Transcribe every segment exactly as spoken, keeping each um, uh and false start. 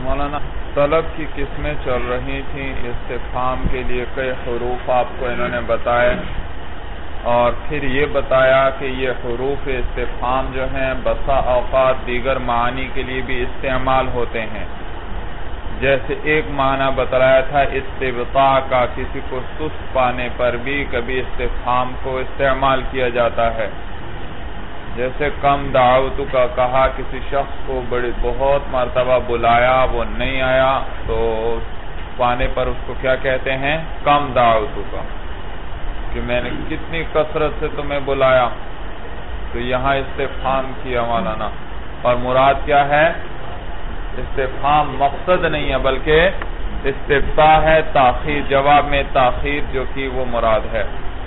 مولانا طلب کی قسمیں چل رہی تھیں، استفہام کے لیے کئی حروف آپ کو انہوں نے بتائے اور پھر یہ بتایا کہ یہ حروف استفہام جو ہیں بسا اوقات دیگر معانی کے لیے بھی استعمال ہوتے ہیں. جیسے ایک معنی بتلایا تھا استبطاء کا، کسی کو سست پانے پر بھی کبھی استفہام کو استعمال کیا جاتا ہے. جیسے کم دعوتو کا کہا، کسی شخص کو بڑی بہت مرتبہ بلایا وہ نہیں آیا تو پانے پر اس کو کیا کہتے ہیں؟ کم دعوتو کا، کہ میں نے کتنی کثرت سے تمہیں بلایا. تو یہاں استفہام کیا مولانا، اور مراد کیا ہے؟ استفہام مقصد نہیں ہے بلکہ استبطاء ہے، تاخیر، جواب میں تاخیر جو کی وہ مراد ہے.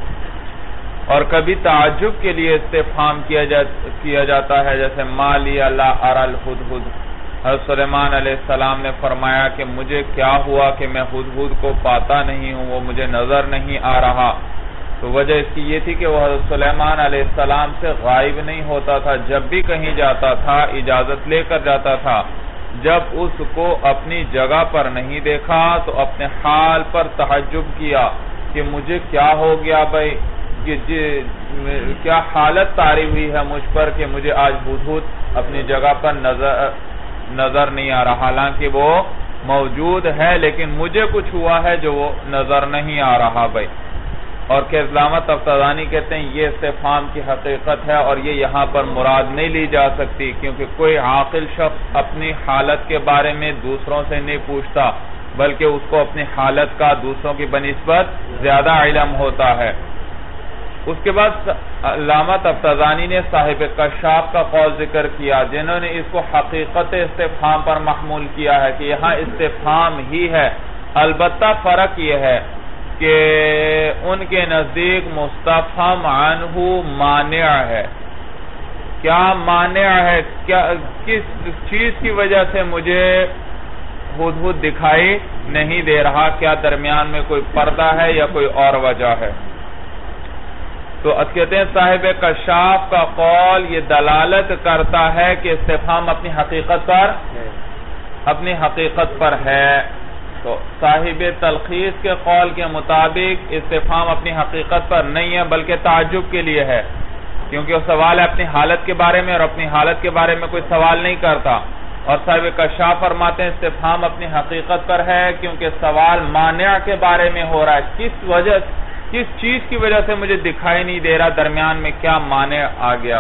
اور کبھی تعجب کے لیے استفہام کیا جا کیا جاتا ہے، جیسے ما لی لا اری الہدہد. حضرت سلیمان علیہ السلام نے فرمایا کہ مجھے کیا ہوا کہ میں ہدہد کو پاتا نہیں ہوں، وہ مجھے نظر نہیں آ رہا. تو وجہ اس کی یہ تھی کہ وہ حضرت سلیمان علیہ السلام سے غائب نہیں ہوتا تھا، جب بھی کہیں جاتا تھا اجازت لے کر جاتا تھا. جب اس کو اپنی جگہ پر نہیں دیکھا تو اپنے حال پر تعجب کیا کہ مجھے کیا ہو گیا بھائی، کہ کیا حالت طاری ہوئی ہے مجھ پر کہ مجھے آج ہدہد اپنی جگہ پر نظر نظر نہیں آ رہا، حالانکہ وہ موجود ہے لیکن مجھے کچھ ہوا ہے جو وہ نظر نہیں آ رہا بھائی. اور کہ علامہ طفتزانی کہتے ہیں یہ استفہام کی حقیقت ہے اور یہ یہاں پر مراد نہیں لی جا سکتی، کیونکہ کوئی عاقل شخص اپنی حالت کے بارے میں دوسروں سے نہیں پوچھتا بلکہ اس کو اپنی حالت کا دوسروں کی بنسبت زیادہ علم ہوتا ہے. اس کے بعد علامہ طفتزانی نے صاحب کشاف کا قول ذکر کیا، جنہوں نے اس کو حقیقت استفہام پر محمول کیا ہے کہ یہاں استفہام ہی ہے. البتہ فرق یہ ہے کہ ان کے نزدیک مستفہم عنہ مانع ہے. کیا مانع ہے؟ کیا کس چیز کی وجہ سے مجھے ہدہد دکھائی نہیں دے رہا؟ کیا درمیان میں کوئی پردہ ہے یا کوئی اور وجہ ہے؟ تو کہتے ہیں صاحب کشاف کا قول یہ دلالت کرتا ہے کہ استفہام اپنی حقیقت پر اپنی حقیقت پر ہے. تو صاحب تلخیص کے قول کے مطابق استفہام اپنی حقیقت پر نہیں ہے بلکہ تعجب کے لیے ہے، کیونکہ وہ سوال ہے اپنی حالت کے بارے میں اور اپنی حالت کے بارے میں کوئی سوال نہیں کرتا. اور صاحب کشاف فرماتے ہیں استفہام اپنی حقیقت پر ہے کیونکہ سوال مانع کے بارے میں ہو رہا ہے، کس وجہ کس چیز کی وجہ سے مجھے دکھائی نہیں دے رہا، درمیان میں کیا مانع آ گیا.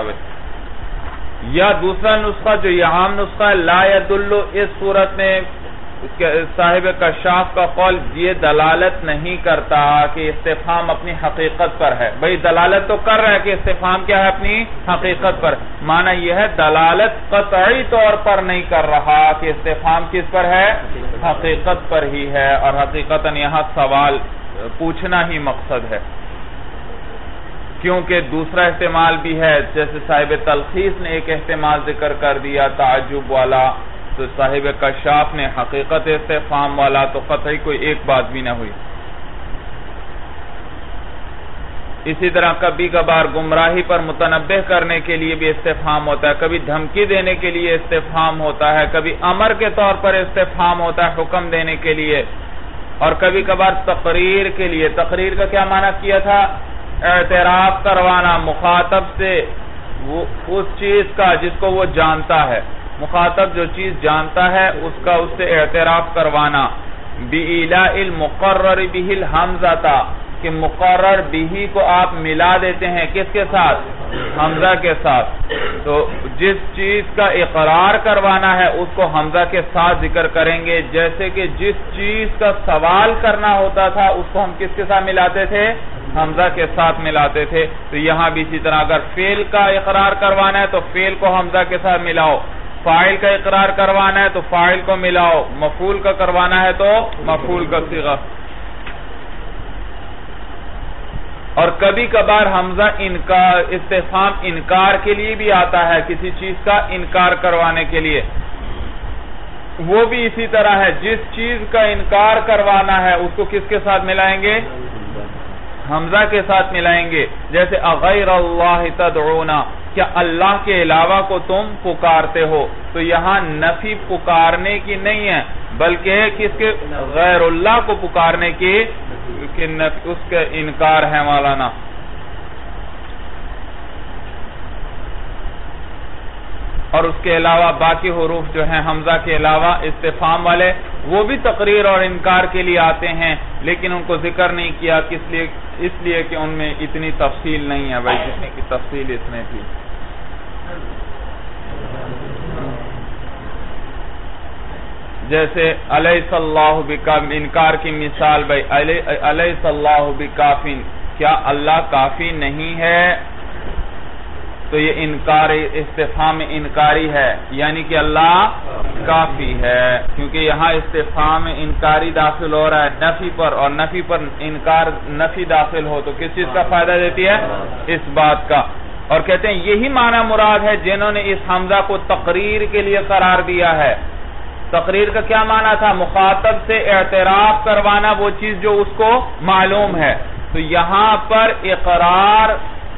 یا دوسرا نسخہ جو یہ عام نسخہ ہے لا یدل، اس صورت میں صاحب کشاف کا قول یہ دلالت نہیں کرتا کہ استفہام اپنی حقیقت پر ہے. بھئی دلالت تو کر رہا ہے کہ استفہام کیا ہے؟ اپنی حقیقت پر. معنی یہ ہے دلالت قطعی طور پر نہیں کر رہا کہ استفہام کس پر ہے؟ حقیقت پر ہی ہے، اور حقیقتاً یہاں سوال پوچھنا ہی مقصد ہے. کیونکہ دوسرا احتمال بھی ہے، جیسے صاحب تلخیص نے ایک احتمال ذکر کر دیا تعجب والا، تو صاحب کشاف نے حقیقت استفہام والا، تو قطعی کوئی ایک بات بھی نہ ہوئی. اسی طرح کبھی کبھار گمراہی پر متنبہ کرنے کے لیے بھی استفہام ہوتا ہے، کبھی دھمکی دینے کے لیے استفہام ہوتا ہے، کبھی امر کے طور پر استفہام ہوتا ہے حکم دینے کے لیے، اور کبھی کبھار تقریر کے لیے. تقریر کا کیا معنی کیا تھا؟ اعتراف کروانا مخاطب سے وہ اس چیز کا جس کو وہ جانتا ہے. مخاطب جو چیز جانتا ہے اس کا اس سے اعتراف کروانا. بِإِلَاءِ الْمُقَرَّرِ بِهِ الْحَمْزَةَ، کہ مقرر بھی کو آپ ملا دیتے ہیں کس کے ساتھ؟ حمزہ کے ساتھ. تو جس چیز کا اقرار کروانا ہے اس کو حمزہ کے ساتھ ذکر کریں گے، جیسے کہ جس چیز کا سوال کرنا ہوتا تھا اس کو ہم کس کے ساتھ ملاتے تھے؟ حمزہ کے ساتھ ملاتے تھے. تو یہاں بھی اسی طرح اگر فعل کا اقرار کروانا ہے تو فعل کو حمزہ کے ساتھ ملاؤ، فاعل کا اقرار کروانا ہے تو فاعل کو ملاؤ، مفعول کا کروانا ہے تو مفعول کا صیغہ. اور کبھی کبھار حمزہ انکار استفہام انکار کے لیے بھی آتا ہے، کسی چیز کا انکار کروانے کے لیے. وہ بھی اسی طرح ہے، جس چیز کا انکار کروانا ہے اس کو کس کے ساتھ ملائیں گے؟ حمزہ کے ساتھ ملائیں گے. جیسے اغیر اللہ تدعونا، کیا اللہ کے علاوہ کو تم پکارتے ہو؟ تو یہاں نفی پکارنے کی نہیں ہے بلکہ کس کے غیر اللہ کو پکارنے کی اس کا انکار ہے مولانا. اور اس کے علاوہ باقی حروف جو ہیں حمزہ کے علاوہ استفہام والے وہ بھی تقریر اور انکار کے لیے آتے ہیں لیکن ان کو ذکر نہیں کیا. کس لیے؟ اس لیے کہ ان میں اتنی تفصیل نہیں ہے بھائی جتنے کی تفصیل اس میں تھی. جیسے الیس اللہ بکاف، انکار کی مثال بھائی الیس اللہ بکافین، کیا اللہ کافی نہیں ہے؟ تو یہ انکار استفہام انکاری ہے یعنی کہ اللہ کافی ہے کیونکہ یہاں استفہام انکاری داخل ہو رہا ہے نفی پر اور نفی پر انکار نفی داخل ہو تو کس چیز کا فائدہ دیتی ہے؟ اس بات کا. اور کہتے ہیں یہی معنی مراد ہے جنہوں نے اس حمزہ کو تقریر کے لیے قرار دیا ہے. تقریر کا کیا معنی تھا؟ مخاطب سے اعتراف کروانا وہ چیز جو اس کو معلوم ہے. تو یہاں پر اقرار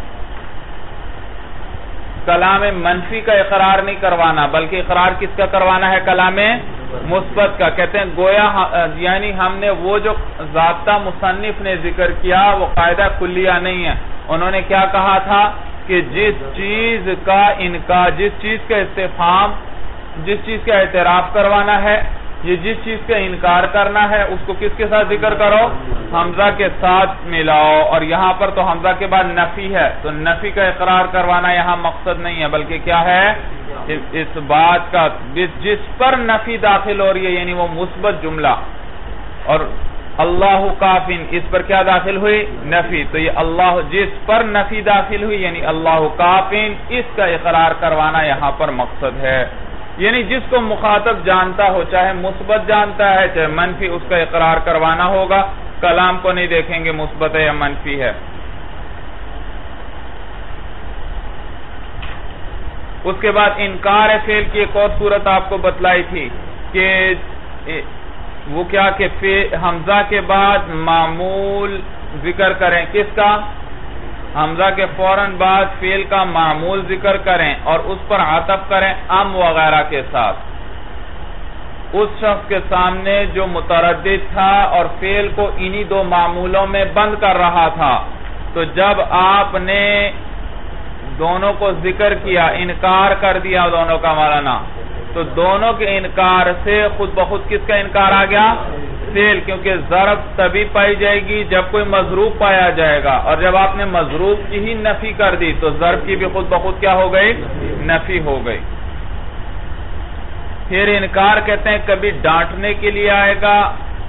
کلام منفی کا اقرار نہیں کروانا بلکہ اقرار کس کا کروانا ہے؟ کلام مثبت کا. کہتے ہیں گویا یعنی ہم نے وہ جو ضابطہ مصنف نے ذکر کیا وہ قاعدہ کلیہ نہیں ہے. انہوں نے کیا کہا تھا کہ جس چیز کا انکار، جس چیز کا استفہام، جس چیز کا اعتراف کروانا ہے، یہ جس چیز کا انکار کرنا ہے اس کو کس کے ساتھ ذکر کرو؟ حمزہ کے ساتھ ملاؤ. اور یہاں پر تو حمزہ کے بعد نفی ہے تو نفی کا اقرار کروانا یہاں مقصد نہیں ہے بلکہ کیا ہے؟ اس بات کا جس پر نفی داخل ہو رہی ہے یعنی وہ مثبت جملہ. اور اللہ کافین اس پر کیا داخل ہوئی؟ نفی. تو یہ اللہ جس پر نفی داخل ہوئی یعنی اللہ کافین، اس کا اقرار کروانا یہاں پر مقصد ہے. یعنی جس کو مخاطب جانتا ہو چاہے مثبت جانتا ہے چاہے منفی اس کا اقرار کروانا ہوگا. کلام کو نہیں دیکھیں گے مثبت ہے یا منفی ہے. اس کے بعد انکار فعل کی ایک اور صورت آپ کو بتلائی تھی کہ وہ کیا کہ حمزہ کے بعد معمول ذکر کریں. کس کا؟ حمزہ کے فوراً بعد فعل کا معمول ذکر کریں اور اس پر عطف کریں ام وغیرہ کے ساتھ. اس شخص کے سامنے جو متردد تھا اور فعل کو انہی دو معمولوں میں بند کر رہا تھا تو جب آپ نے دونوں کو ذکر کیا انکار کر دیا دونوں کا مولانا تو دونوں کے انکار سے خود بخود کس کا انکار آ گیا؟ فعل. کیونکہ ضرب تبھی پائی جائے گی جب کوئی مضروب پایا جائے گا اور جب آپ نے مضروب کی ہی نفی کر دی تو ضرب کی بھی خود بخود کیا ہو گئی؟ نفی ہو گئی. پھر انکار کہتے ہیں کبھی ڈانٹنے کے لیے آئے گا.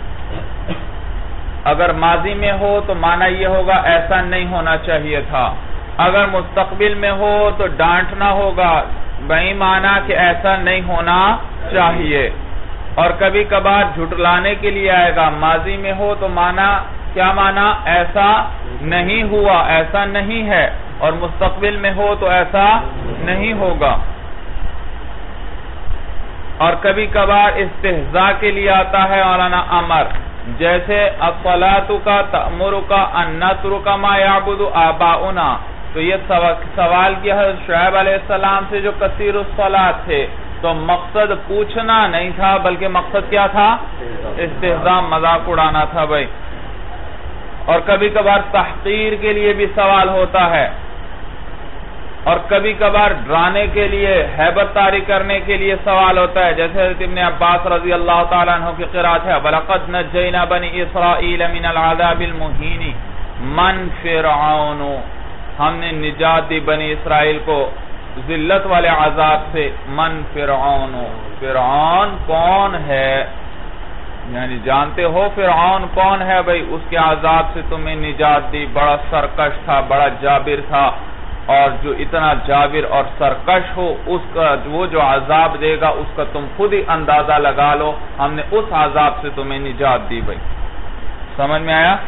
اگر ماضی میں ہو تو معنی یہ ہوگا ایسا نہیں ہونا چاہیے تھا. اگر مستقبل میں ہو تو ڈانٹنا ہوگا بھئی معنی کہ ایسا نہیں ہونا چاہیے. اور کبھی کبھار جھٹلانے کے لیے آئے گا. ماضی میں ہو تو معنی کیا معنی؟ ایسا نہیں ہوا، ایسا نہیں ہے. اور مستقبل میں ہو تو ایسا نہیں ہوگا. اور کبھی کبھار استہزاء کے لیے آتا ہے مولانا امر. جیسے الصلاۃ کا تأمر کا ان نترک ما یعبد آباؤنا. تو یہ سوال کیا ہے شعیب علیہ السلام سے جو کثیر الصلاۃ تھے تو مقصد پوچھنا نہیں تھا بلکہ مقصد کیا تھا؟ استہزاء، مذاق اڑانا تھا بھائی. اور کبھی کبھار تحقیر کے لیے بھی سوال ہوتا ہے اور کبھی کبھار ڈرانے کے لیے، ہیبت طاری کرنے کے لیے سوال ہوتا ہے. جیسے حضرت ابن عباس رضی اللہ تعالیٰ عنہ کی قرات ہے وَلَقَدْ نَجَّيْنَا بَنِي إِسْرَائِيلَ مِنَ الْعَذَابِ الْمُهِينِ مَنْ فِرْعَوْنُ. ہم نے نجات دی بنی اسرائیل کو ذلت والے عذاب سے. من فرعون، فرعون کون ہے؟ یعنی جانتے ہو فرعون کون ہے بھئی؟ اس کے عذاب سے تمہیں نجات دی. بڑا سرکش تھا، بڑا جابر تھا. اور جو اتنا جابر اور سرکش ہو اس کا وہ جو عذاب دے گا اس کا تم خود ہی اندازہ لگا لو. ہم نے اس عذاب سے تمہیں نجات دی بھئی. سمجھ میں آیا؟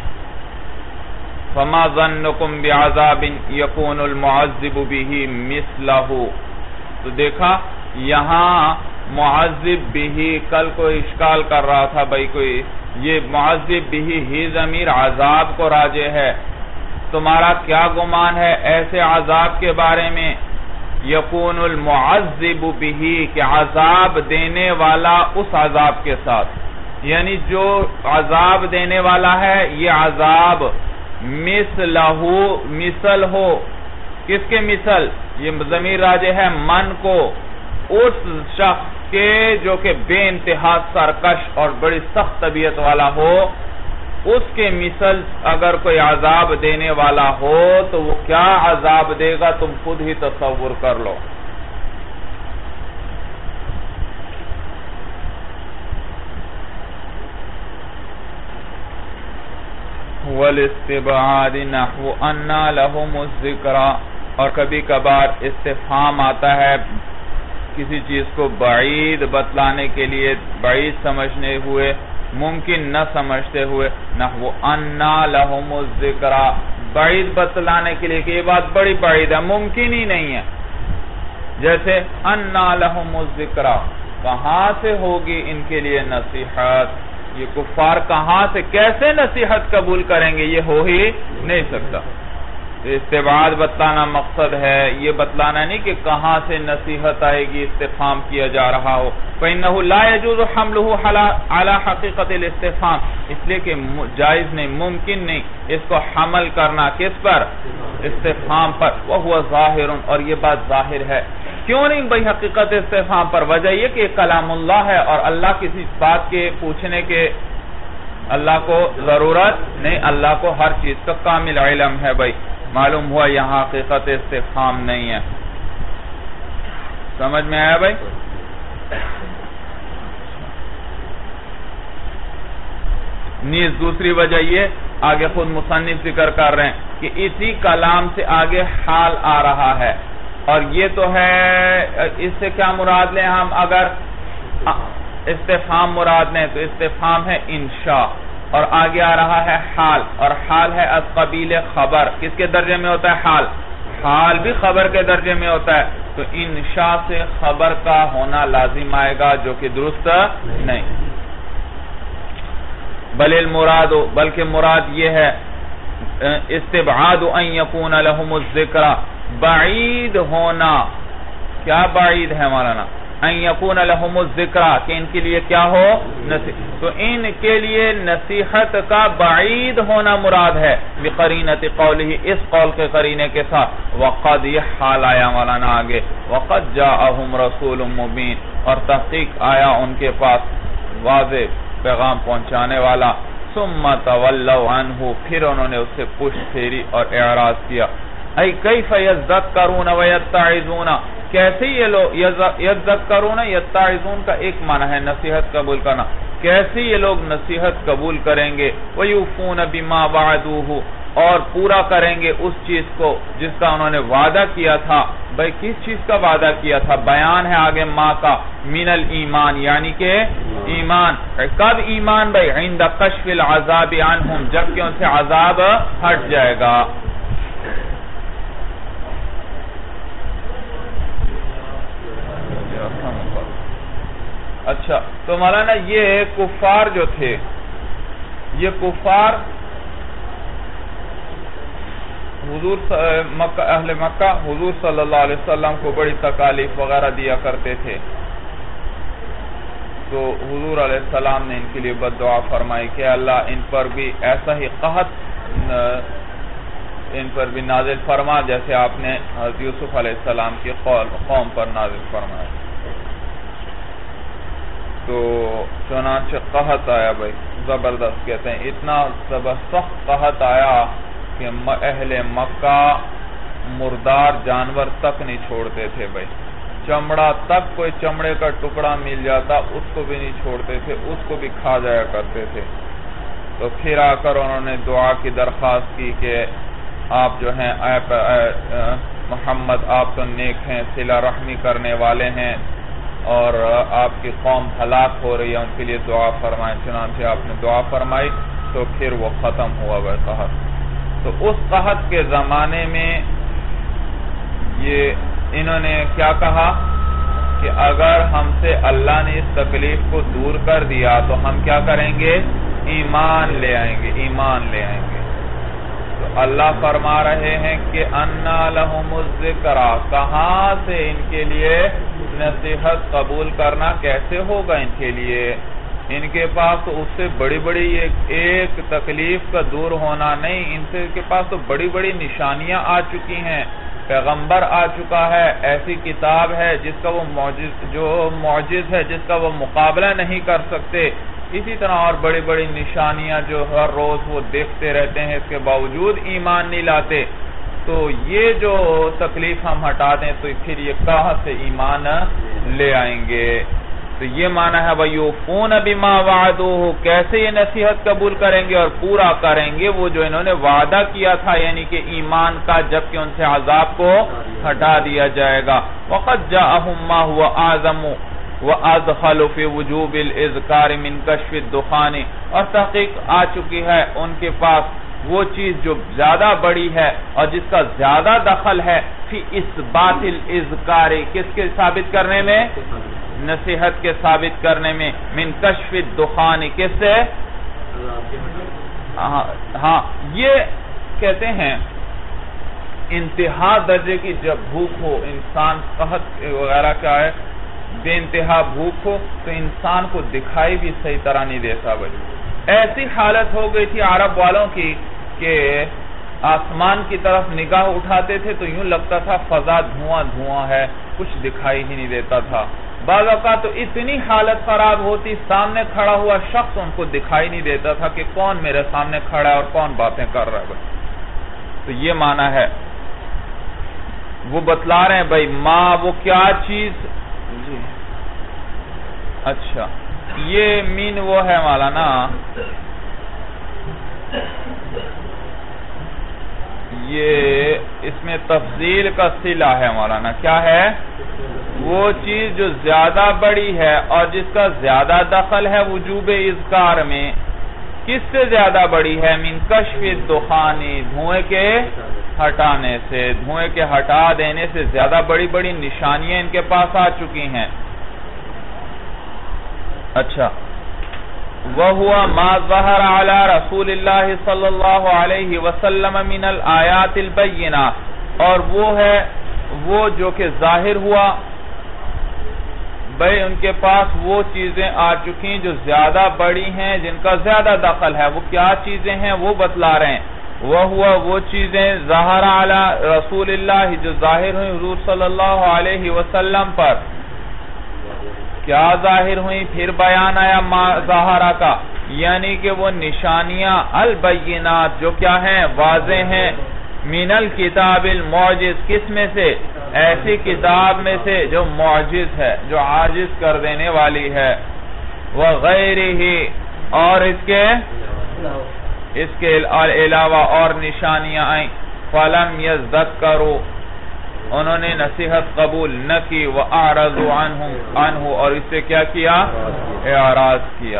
فما ظنکم بعذاب یکون المعذب به مثلہ. تو دیکھا یہاں معذب به کل کو اشکال کر رہا تھا بھائی کوئی، یہ معذب به ہی ضمیر عذاب کو راجع ہے تمہارا کیا گمان ہے ایسے عذاب کے بارے میں یکون المعذب بہ کہ عذاب دینے والا اس عذاب کے ساتھ، یعنی جو عذاب دینے والا ہے یہ عذاب مثلہ مثل ہو، کس کے مثل؟ یہ ضمیر راجع ہے من کو، اس شخص کے جو کہ بے انتہا سرکش اور بڑی سخت طبیعت والا ہو، اس کے مثل اگر کوئی عذاب دینے والا ہو تو وہ کیا عذاب دے گا تم خود ہی تصور کر لو۔ والاستبعاد نحو انا لهم الذکرى، اور کبھی کبھار استفہام آتا ہے کسی چیز کو بعید بتلانے کے لیے، بعید سمجھنے ہوئے، ممکن نہ سمجھتے ہوئے، نحو انا لهم الذکرى، بعید بتلانے کے لیے کہ یہ بات بڑی بعید ہے، ممکن ہی نہیں ہے، جیسے انا لهم الذکرى، کہاں سے ہوگی ان کے لیے نصیحت، یہ کفار کہاں سے کیسے نصیحت قبول کریں گے، یہ ہو ہی نہیں سکتا۔ استبعاد بتلانا مقصد ہے، یہ بتلانا نہیں کہ کہاں سے نصیحت آئے گی، استفہام کیا جا رہا ہو۔ فَإِنَّهُ لَا يَجُوزُ حَمْلُهُ عَلَى حَقِيقَةِ الْاِسْتِفْهَامِ، اس لیے کہ جائز نہیں، ممکن نہیں اس کو حمل کرنا کس پر؟ استفہام پر۔ وَهُوَ ظَاهِرٌ، اور یہ بات ظاہر ہے۔ کیوں نہیں بھئی حقیقت استفہام پر؟ وجہ یہ کہ کلام اللہ ہے اور اللہ کسی بات کے پوچھنے کے اللہ کو ضرورت نہیں، اللہ کو ہر چیز کا کامل علم ہے بھئی۔ معلوم ہوا یہاں حقیقت استفہام نہیں ہے، سمجھ میں آیا بھئی؟ نیز دوسری وجہ یہ آگے خود مصنف ذکر کر رہے ہیں کہ اسی کلام سے آگے حال آ رہا ہے، اور یہ تو ہے، اس سے کیا مراد لیں ہم؟ اگر استفہام مراد لیں تو استفہام ہے انشاء، اور آگے آ رہا ہے حال، اور حال ہے از قبیل خبر۔ کس کے درجے میں ہوتا ہے حال؟ حال بھی خبر کے درجے میں ہوتا ہے، تو انشاء سے خبر کا ہونا لازم آئے گا جو کہ درست نہیں۔ بل المراد، بلکہ مراد یہ ہے استبعاد ان یکون لهم الذکر، بعید ہونا، کیا بعید ہے مولانا؟ ان یکون لهم الذکر، کہ ان کے لیے کیا ہو؟ نصیحت، تو ان کے لیے نصیحت کا بعید ہونا مراد ہے، بقرینۃ قولہ، اس قول کے قرینے کے ساتھ۔ وقد، یہ حال آیا مولانا آگے، وقد جاءہم رسول مبین، اور تحقیق آیا ان کے پاس واضح پیغام پہنچانے والا۔ ثم تولوا عنہ، پھر انہوں نے اس سے پشت پھیری اور اعراض کیا۔ ای کیف یذکرون ویتعظون، کیسے یہ لوگ یذکرون، یتعظون کا ایک معنی ہے نصیحت قبول کرنا، کیسے یہ لوگ نصیحت قبول کریں گے، ویوفون بما وعدوہ، اور پورا کریں گے اس چیز کو جس کا انہوں نے وعدہ کیا تھا۔ بھئی کس چیز کا وعدہ کیا تھا؟ بیان ہے آگے ما کا، من الایمان، یعنی کہ ایمان۔ کب ایمان؟ بھئی عند کشف العذاب عنہم، جبکہ ان سے عذاب ہٹ جائے گا۔ اچھا، تو مولانا یہ کفار جو تھے، یہ کفار حضور مکہ، اہل مکہ حضور صلی اللہ علیہ وسلم کو بڑی تکالیف وغیرہ دیا کرتے تھے، تو حضور علیہ السلام نے ان کے لیے بد دعا فرمائی کہ اللہ ان پر بھی ایسا ہی قحط ان پر بھی نازل فرما جیسے آپ نے حضرت یوسف علیہ السلام کی قوم پر نازل فرمایا۔ تو چنانچہ قحط آیا بھائی، زبردست، کہتے ہیں اتنا سخت قحط آیا کہ اہل مکہ مردار جانور تک نہیں چھوڑتے تھے بھائی، چمڑا تک، کوئی چمڑے کا ٹکڑا مل جاتا اس کو بھی نہیں چھوڑتے تھے، اس کو بھی کھا جایا کرتے تھے۔ تو پھر آ کر انہوں نے دعا کی درخواست کی کہ آپ جو ہیں اے محمد، آپ تو نیک ہیں، صلہ رحمی کرنے والے ہیں، اور آپ کی قوم ہلاک ہو رہی ہے، ان کے لیے دعا فرمائیں۔ چنانچہ آپ نے دعا فرمائی تو پھر وہ ختم ہوا وہ قحط۔ تو اس قحط کے زمانے میں یہ انہوں نے کیا کہا کہ اگر ہم سے اللہ نے اس تکلیف کو دور کر دیا تو ہم کیا کریں گے؟ ایمان لے آئیں گے، ایمان لے آئیں گے۔ تو اللہ فرما رہے ہیں کہ انا لہم الذکر، کہاں سے ان کے لیے نصیحت قبول کرنا کیسے ہوگا ان کے لیے؟ ان کے پاس تو اس سے بڑی بڑی ایک تکلیف کا دور ہونا نہیں، ان سے کے پاس تو بڑی بڑی نشانیاں آ چکی ہیں، پیغمبر آ چکا ہے، ایسی کتاب ہے جس کا وہ معجز جو معجز ہے، جس کا وہ مقابلہ نہیں کر سکتے، اسی طرح اور بڑی بڑی نشانیاں جو ہر روز وہ دیکھتے رہتے ہیں، اس کے باوجود ایمان نہیں لاتے، تو یہ جو تکلیف ہم ہٹا دیں تو پھر یہ کہاں سے ایمان لے آئیں گے؟ تو یہ معنی ہے وَيُوفُونَ بِمَا وَعَدُوهُ، کیسے یہ نصیحت قبول کریں گے اور پورا کریں گے وہ جو انہوں نے وعدہ کیا تھا، یعنی کہ ایمان کا، جبکہ ان سے عذاب کو ہٹا دیا جائے گا۔ وَقَدْ جَاءَهُمْ مَا هُوَ أَعْظَمُ وَأَدْخَلُ فِي وُجُوبِ الْإِذْكَارِ مِنْ كَشْفِ الدُّخَانِ، اور تحقیق آ چکی ہے ان کے پاس وہ چیز جو زیادہ بڑی ہے اور جس کا زیادہ دخل ہے فی اثبات الاذکار، کس کے ثابت کرنے میں؟ نصیحت کے ثابت کرنے میں، من کشف الدخان، کس سے؟ ہاں، یہ کہتے ہیں انتہا درجے کی جب بھوک ہو، انسان قحط وغیرہ کیا ہے، بے انتہا بھوک ہو تو انسان کو دکھائی بھی صحیح طرح نہیں دیتا بھائی۔ ایسی حالت ہو گئی تھی عرب والوں کی کہ آسمان کی طرف نگاہ اٹھاتے تھے تو یوں لگتا تھا فضا دھواں دھواں ہے، کچھ دکھائی ہی نہیں دیتا تھا۔ بعض اوقات تو اتنی حالت خراب ہوتی، سامنے کھڑا ہوا شخص ان کو دکھائی نہیں دیتا تھا کہ کون میرے سامنے کھڑا ہے اور کون باتیں کر رہا ہے بھائی۔ تو یہ معنی ہے، وہ بتلا رہے ہیں بھائی ماں وہ کیا چیز، جی اچھا یہ مین وہ ہے مولانا، یہ اس میں تفضیل کا صلہ ہے مولانا، کیا ہے؟ وہ چیز جو زیادہ بڑی ہے اور جس کا زیادہ دخل ہے وجوب اذکار میں، کس سے زیادہ بڑی ہے؟ من کشف الدخان، دھوئے کے ہٹانے سے، دھوئے کے ہٹا دینے سے زیادہ بڑی بڑی نشانیاں ان کے پاس آ چکی ہیں۔ اچھا، وَهُوَ مَا ظَهَرَ عَلَى رَسُولِ اللَّهِ صلی اللہ علیہ وسلم من الآیات البینہ، اور وہ ہے وہ جو کہ ظاہر ہوا بھئی ان کے پاس وہ چیزیں آ چکی جو زیادہ بڑی ہیں، جن کا زیادہ دخل ہے، وہ کیا چیزیں ہیں وہ بتلا رہے ہیں۔ وَهُوَ وہ چیزیں ظَهَرَ عَلَى رسول اللہ جو ظاہر ہوئی حضور صلی اللہ علیہ وسلم پر، کیا ظاہر ہوئی؟ پھر بیان آیا ما ظاہرہ کا، یعنی کہ وہ نشانیاں البینات جو کیا ہیں؟ واضح ہیں، من الکتاب المعجز، کس میں سے؟ ایسی کتاب میں سے جو معجز ہے، جو عاجز کر دینے والی ہے، وغیرہ، اور اس کے اس کے علاوہ اور نشانیاں آئیں، فَلَمْ يَذَّكَّرُوا، انہوں نے نصیحت قبول نہ کی، وَأَعْرَضُوا عَنْهُ عَنْهُ، اور اس سے کیا کیا؟ اعراض کیا۔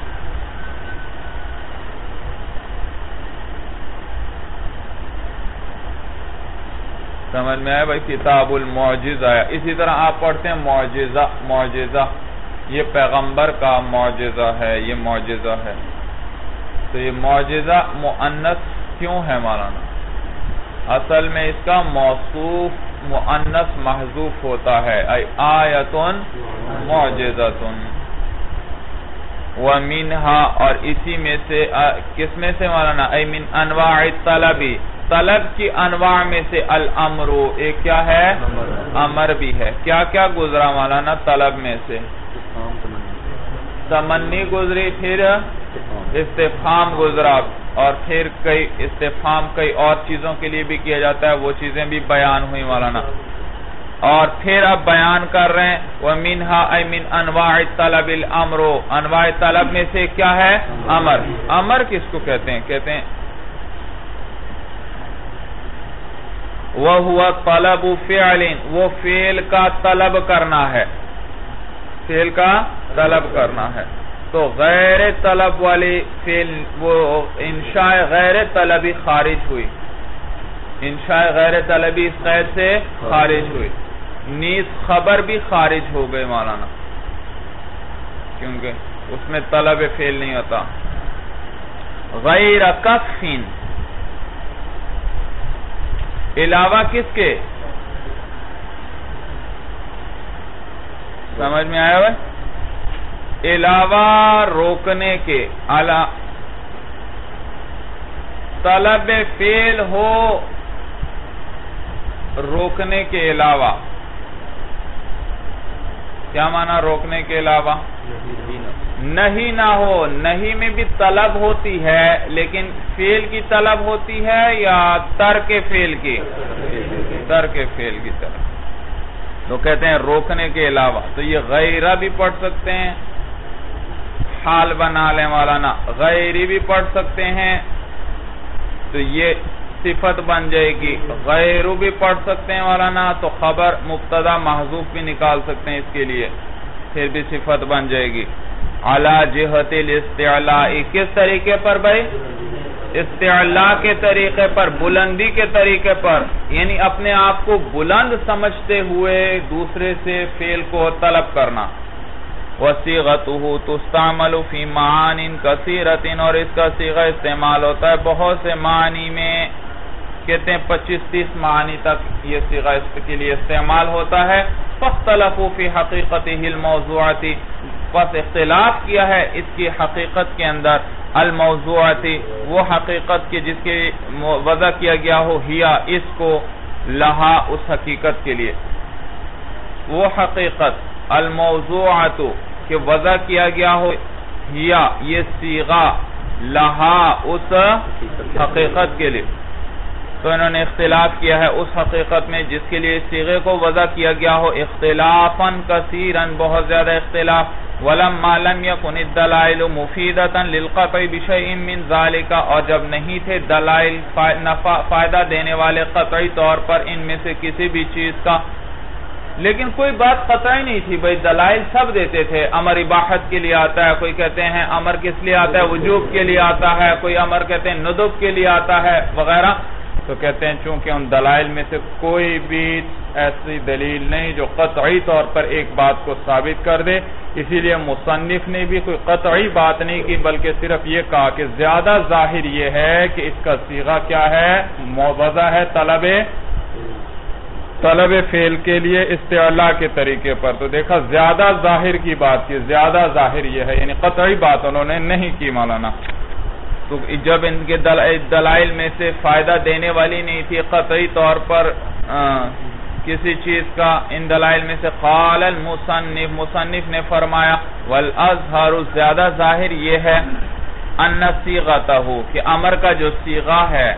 سمجھ میں آیا بھائی؟ کتاب المعجز آیا، اسی طرح آپ پڑھتے ہیں معجزہ، معجزہ یہ پیغمبر کا معجزہ ہے، یہ معجزہ ہے، تو یہ معجزہ مؤنث کیوں ہے مولانا؟ اصل میں اس کا موصوف مؤنث محذوف ہوتا ہے، ای آیتن معجزتن، ومنہا، اور اسی میں سے، کس میں سے مولانا؟ ای من انواع الطلبی، طلب کی انواع میں سے الامر، ایک کیا ہے؟ امر بھی ہے۔ کیا کیا گزرا مولانا طلب میں سے؟ تمنی گزری، پھر استفہام گزرا، اور پھر کئی استفہام کئی اور چیزوں کے لیے بھی کیا جاتا ہے، وہ چیزیں بھی بیان ہوئی مولانا، اور پھر اب بیان کر رہے ہیں وَمِنْهَا أَيْ مِنْ أَنْوَاعِ الطَّلَبِ الْأَمْرُ، انواع طلب میں سے کیا ہے؟ امر۔ امر کس کو کہتے ہیں؟ کہتے ہیں وَهُوَ طَلَبُ فِعْلٍ، وہ فعل کا طلب کرنا ہے، فعل کا طلب کرنا ہے، تو غیر طلب والی فعل وہ انشاء غیر طلبی خارج ہوئی، انشاء غیر طلبی اس قید سے خارج ہوئی، نیز خبر بھی خارج ہو گئے مولانا، کیونکہ اس میں طلب فعل نہیں ہوتا۔ غیر کفین، علاوہ کس کے؟ سمجھ میں آیا ہے؟ علاوہ روکنے کے، علا طلب فعل ہو روکنے کے علاوہ. کیا معنی روکنے کے علاوہ؟ نہیں نہ ہو. نہیں میں بھی طلب ہوتی ہے لیکن فعل کی طلب ہوتی ہے یا ترک فعل کی؟ ترک فعل کی طلب. تو کہتے ہیں روکنے کے علاوہ. تو یہ غیرہ بھی پڑھ سکتے ہیں، حال بنا لیں مولانا، غیری بھی پڑھ سکتے ہیں تو یہ صفت بن جائے گی. غیرو بھی پڑھ سکتے ہیں مولانا تو خبر مبتدا محذوف بھی نکال سکتے ہیں اس کے لیے، پھر بھی صفت بن جائے گی. علی جہت الاستعلاء، کس طریقے پر بھائی؟ استعلاء کے طریقے پر، بلندی کے طریقے پر، یعنی اپنے آپ کو بلند سمجھتے ہوئے دوسرے سے فعل کو طلب کرنا. وَصِيغَتُهُ تُسْتَعْمَلُ فِي مَعَانٍ كَثِيرَةٍ، اور اس کا صیغہ استعمال ہوتا ہے بہت سے معنی میں. کہتے ہیں پچیس تیس معنی تک یہ صیغہ اس کے لیے استعمال ہوتا ہے. فَاخْتَلَفُوا فِي حَقِيقَتِهِ الْمَوْضُوعَةِ، پس اختلاف کیا ہے اس کی حقیقت کے اندر. الموضوعتی، وہ حقیقت کی جس کے وضع کیا گیا ہو، ہیا اس کو، لہا اس حقیقت کے لیے. وہ حقیقت الموضوعات کہ وضع کیا گیا ہو، ہیا یہ صیغہ، لہا اس حقیقت کے لیے. تو انہوں نے اختلاف کیا ہے اس حقیقت میں جس کے لیے صیغے کو وضع کیا گیا ہو. اختلافاً کثیراً، بہت زیادہ اختلاف. وَلَمَّا لَمْ يَكُنِ الدَّلَائِلُ مُفِيدَةً لِلْقَطْعِ بِشَيْءٍ مِّن ذَلِكَ، اور جب نہیں تھے دلائل فائدہ دینے والے قطعی طور پر ان میں سے کسی بھی چیز کا. لیکن کوئی بات قطعی نہیں تھی بھئی، دلائل سب دیتے تھے. امر اباحت کے لیے آتا ہے، کوئی کہتے ہیں امر کس لیے آتا ہے، وجوب کے لیے آتا ہے، کوئی امر کہتے ہیں ندب کے لیے آتا ہے وغیرہ. تو کہتے ہیں چونکہ ان دلائل میں سے کوئی بھی ایسی دلیل نہیں جو قطعی طور پر ایک بات کو ثابت کر دے، اسی لیے مصنف نے بھی کوئی قطعی بات نہیں کی بلکہ صرف یہ کہا کہ زیادہ ظاہر یہ ہے کہ اس کا صیغہ کیا ہے، موضع ہے طلب طلب فعل کے لیے استعلاء کے طریقے پر. تو دیکھا زیادہ ظاہر کی بات کی، زیادہ ظاہر یہ ہے، یعنی قطعی بات انہوں نے نہیں کی مولانا. تو جب ان کے دلائل میں سے فائدہ دینے والی نہیں تھی قطعی طور پر کسی چیز کا، ان دلائل میں سے قال المصنف، مصنف نے فرمایا والازہر، زیادہ ظاہر یہ ہے، ان صیغتہ کہ امر کا جو صیغہ ہے،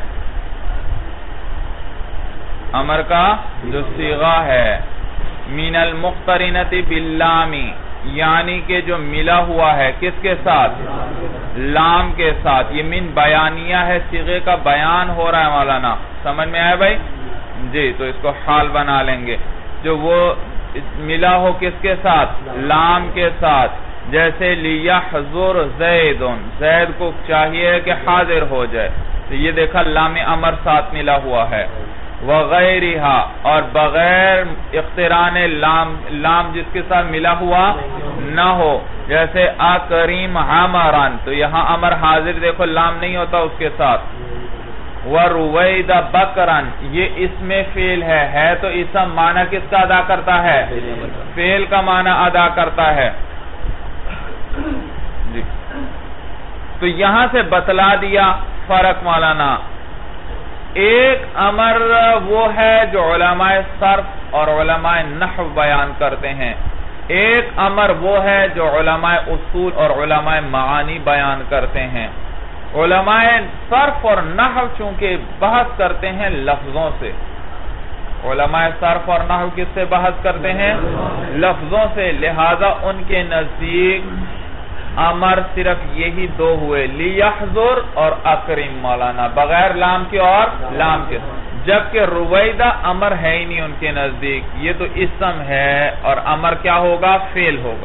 امر کا جو صیغہ ہے، من المقترنۃ باللام، یعنی کہ جو ملا ہوا ہے کس کے ساتھ؟ لام کے ساتھ. یہ من بیانیہ ہے، صیغے کا بیان ہو رہا ہے مولانا. سمجھ میں آیا بھائی؟ جی. تو اس کو حال بنا لیں گے. جو وہ ملا ہو کس کے ساتھ؟ لام کے ساتھ. جیسے لیحضر زید، زید کو چاہیے کہ حاضر ہو جائے، تو یہ دیکھا لام امر ساتھ ملا ہوا ہے. وغیرہا، اور بغیر اقتران لام، لام جس کے ساتھ ملا ہوا نہ ہو، جیسے اکریم عمران، تو یہاں امر حاضر دیکھو لام نہیں ہوتا اس کے ساتھ. وروید بکران، یہ اسم فعل ہے، ہے تو اسم، معنی کس کا ادا کرتا ہے؟ فعل کا معنی ادا کرتا ہے. جی. تو یہاں سے بتلا دیا فرق مولانا. ایک امر وہ ہے جو علماء صرف اور علماء نحو بیان کرتے ہیں، ایک امر وہ ہے جو علماء اصول اور علماء معانی بیان کرتے ہیں. علماء صرف اور نحو چونکہ بحث کرتے ہیں لفظوں سے، علماء صرف اور نحو کس سے بحث کرتے ہیں؟ لفظوں سے. لہذا ان کے نزدیک امر صرف یہی دو ہوئے، لیحضر اور اکرم مولانا، بغیر لام کے اور لام کے. جبکہ رویدہ امر ہے ہی نہیں ان کے نزدیک، یہ تو اسم ہے اور امر کیا ہوگا؟ فعل ہوگا.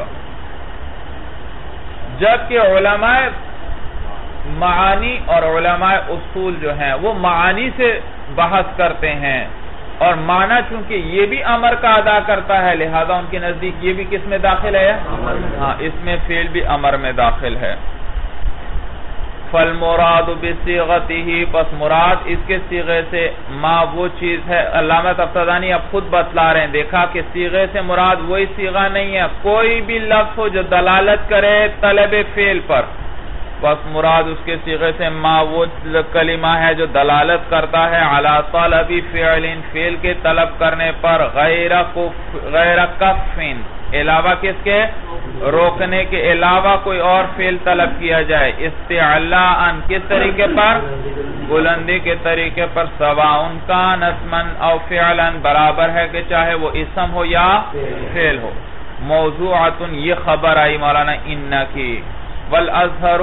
جبکہ علماء معانی اور علماء اصول جو ہیں وہ معانی سے بحث کرتے ہیں، اور معنی چونکہ یہ بھی امر کا ادا کرتا ہے لہذا ان کے نزدیک یہ بھی کس میں داخل ہے؟ ہاں، اس میں فعل بھی امر میں داخل ہے. فالمراد بصیغته، پس مراد اس کے صیغے سے ما وہ چیز ہے. علامہ تفتزانی اب خود بتلا رہے ہیں، دیکھا کہ صیغے سے مراد وہی صیغہ نہیں ہے، کوئی بھی لفظ ہو جو دلالت کرے طلب فعل پر، پس مراد اس کے صیغے سے ما وہ کلمہ ہے جو دلالت کرتا ہے علی طلب فعل، فعل کے طلب کرنے پر، غیر غیر کف، علاوہ کس کے؟ روکنے کے علاوہ کوئی اور فعل طلب کیا جائے. استعلاء کس طریقے پر؟ بلندی کے طریقے پر. سواء کان اسما او فعلا، برابر ہے کہ چاہے وہ اسم ہو یا فعل ہو. موضوعۃ، یہ خبر آئی مولانا ان کی. والازہر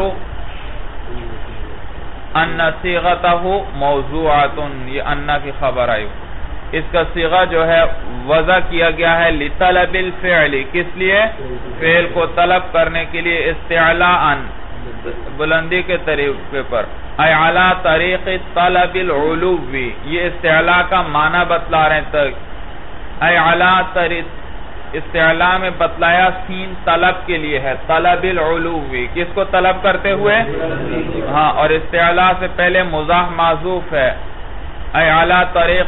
ان صیغتہ موضوعۃ، یہ ان کی خبر آئی. اس کا صیغہ جو ہے وضع کیا گیا ہے لطلب الفعل، کس لیے؟ فعل کو طلب کرنے کے لیے. استعلاء بلندی کے طریقے پر. اے علی طریق طلب العلو، یہ استعلاء کا معنی بتلا رہے ہیں. اے علی طریق، استعلاء میں بتلایا سین طلب کے لیے ہے، طلب العلو، کس کو طلب کرتے ہوئے؟ ہاں، اور استعلاء سے پہلے مضاف معذوف ہے. اے علی طریق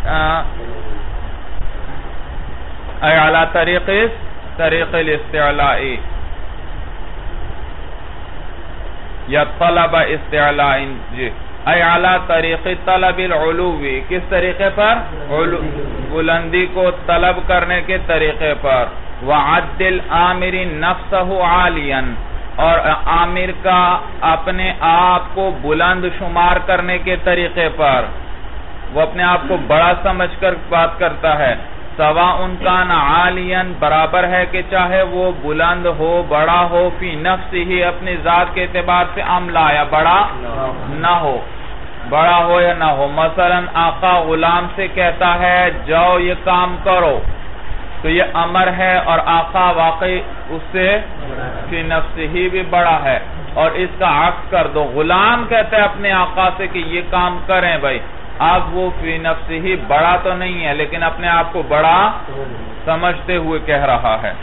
اے علی طریق طریق الاستعلاء یا طلب استعلاء. جی، اے علی طریق طلب العلو، کس طریقے پر؟ بلندی کو طلب کرنے کے طریقے پر. وعد الامر نفسہ عالیا، اور عامر کا اپنے آپ کو بلند شمار کرنے کے طریقے پر، وہ اپنے آپ کو بڑا سمجھ کر بات کرتا ہے. سواء کان عالیا، برابر ہے کہ چاہے وہ بلند ہو، بڑا ہو، فی نفسہ، اپنی ذات کے اعتبار سے، عملہ یا بڑا نہ ہو، بڑا ہو یا نہ ہو. مثلا آقا غلام سے کہتا ہے جاؤ یہ کام کرو، تو یہ امر ہے، اور آقا واقعی اس سے فی نفسہ بھی بڑا ہے. اور اس کا عکس کر دو، غلام کہتا ہے اپنے آقا سے کہ یہ کام کریں بھائی، اب وہ فی نفسہ ہی بڑا تو نہیں ہے، لیکن اپنے آپ کو بڑا سمجھتے ہوئے کہہ رہا ہے.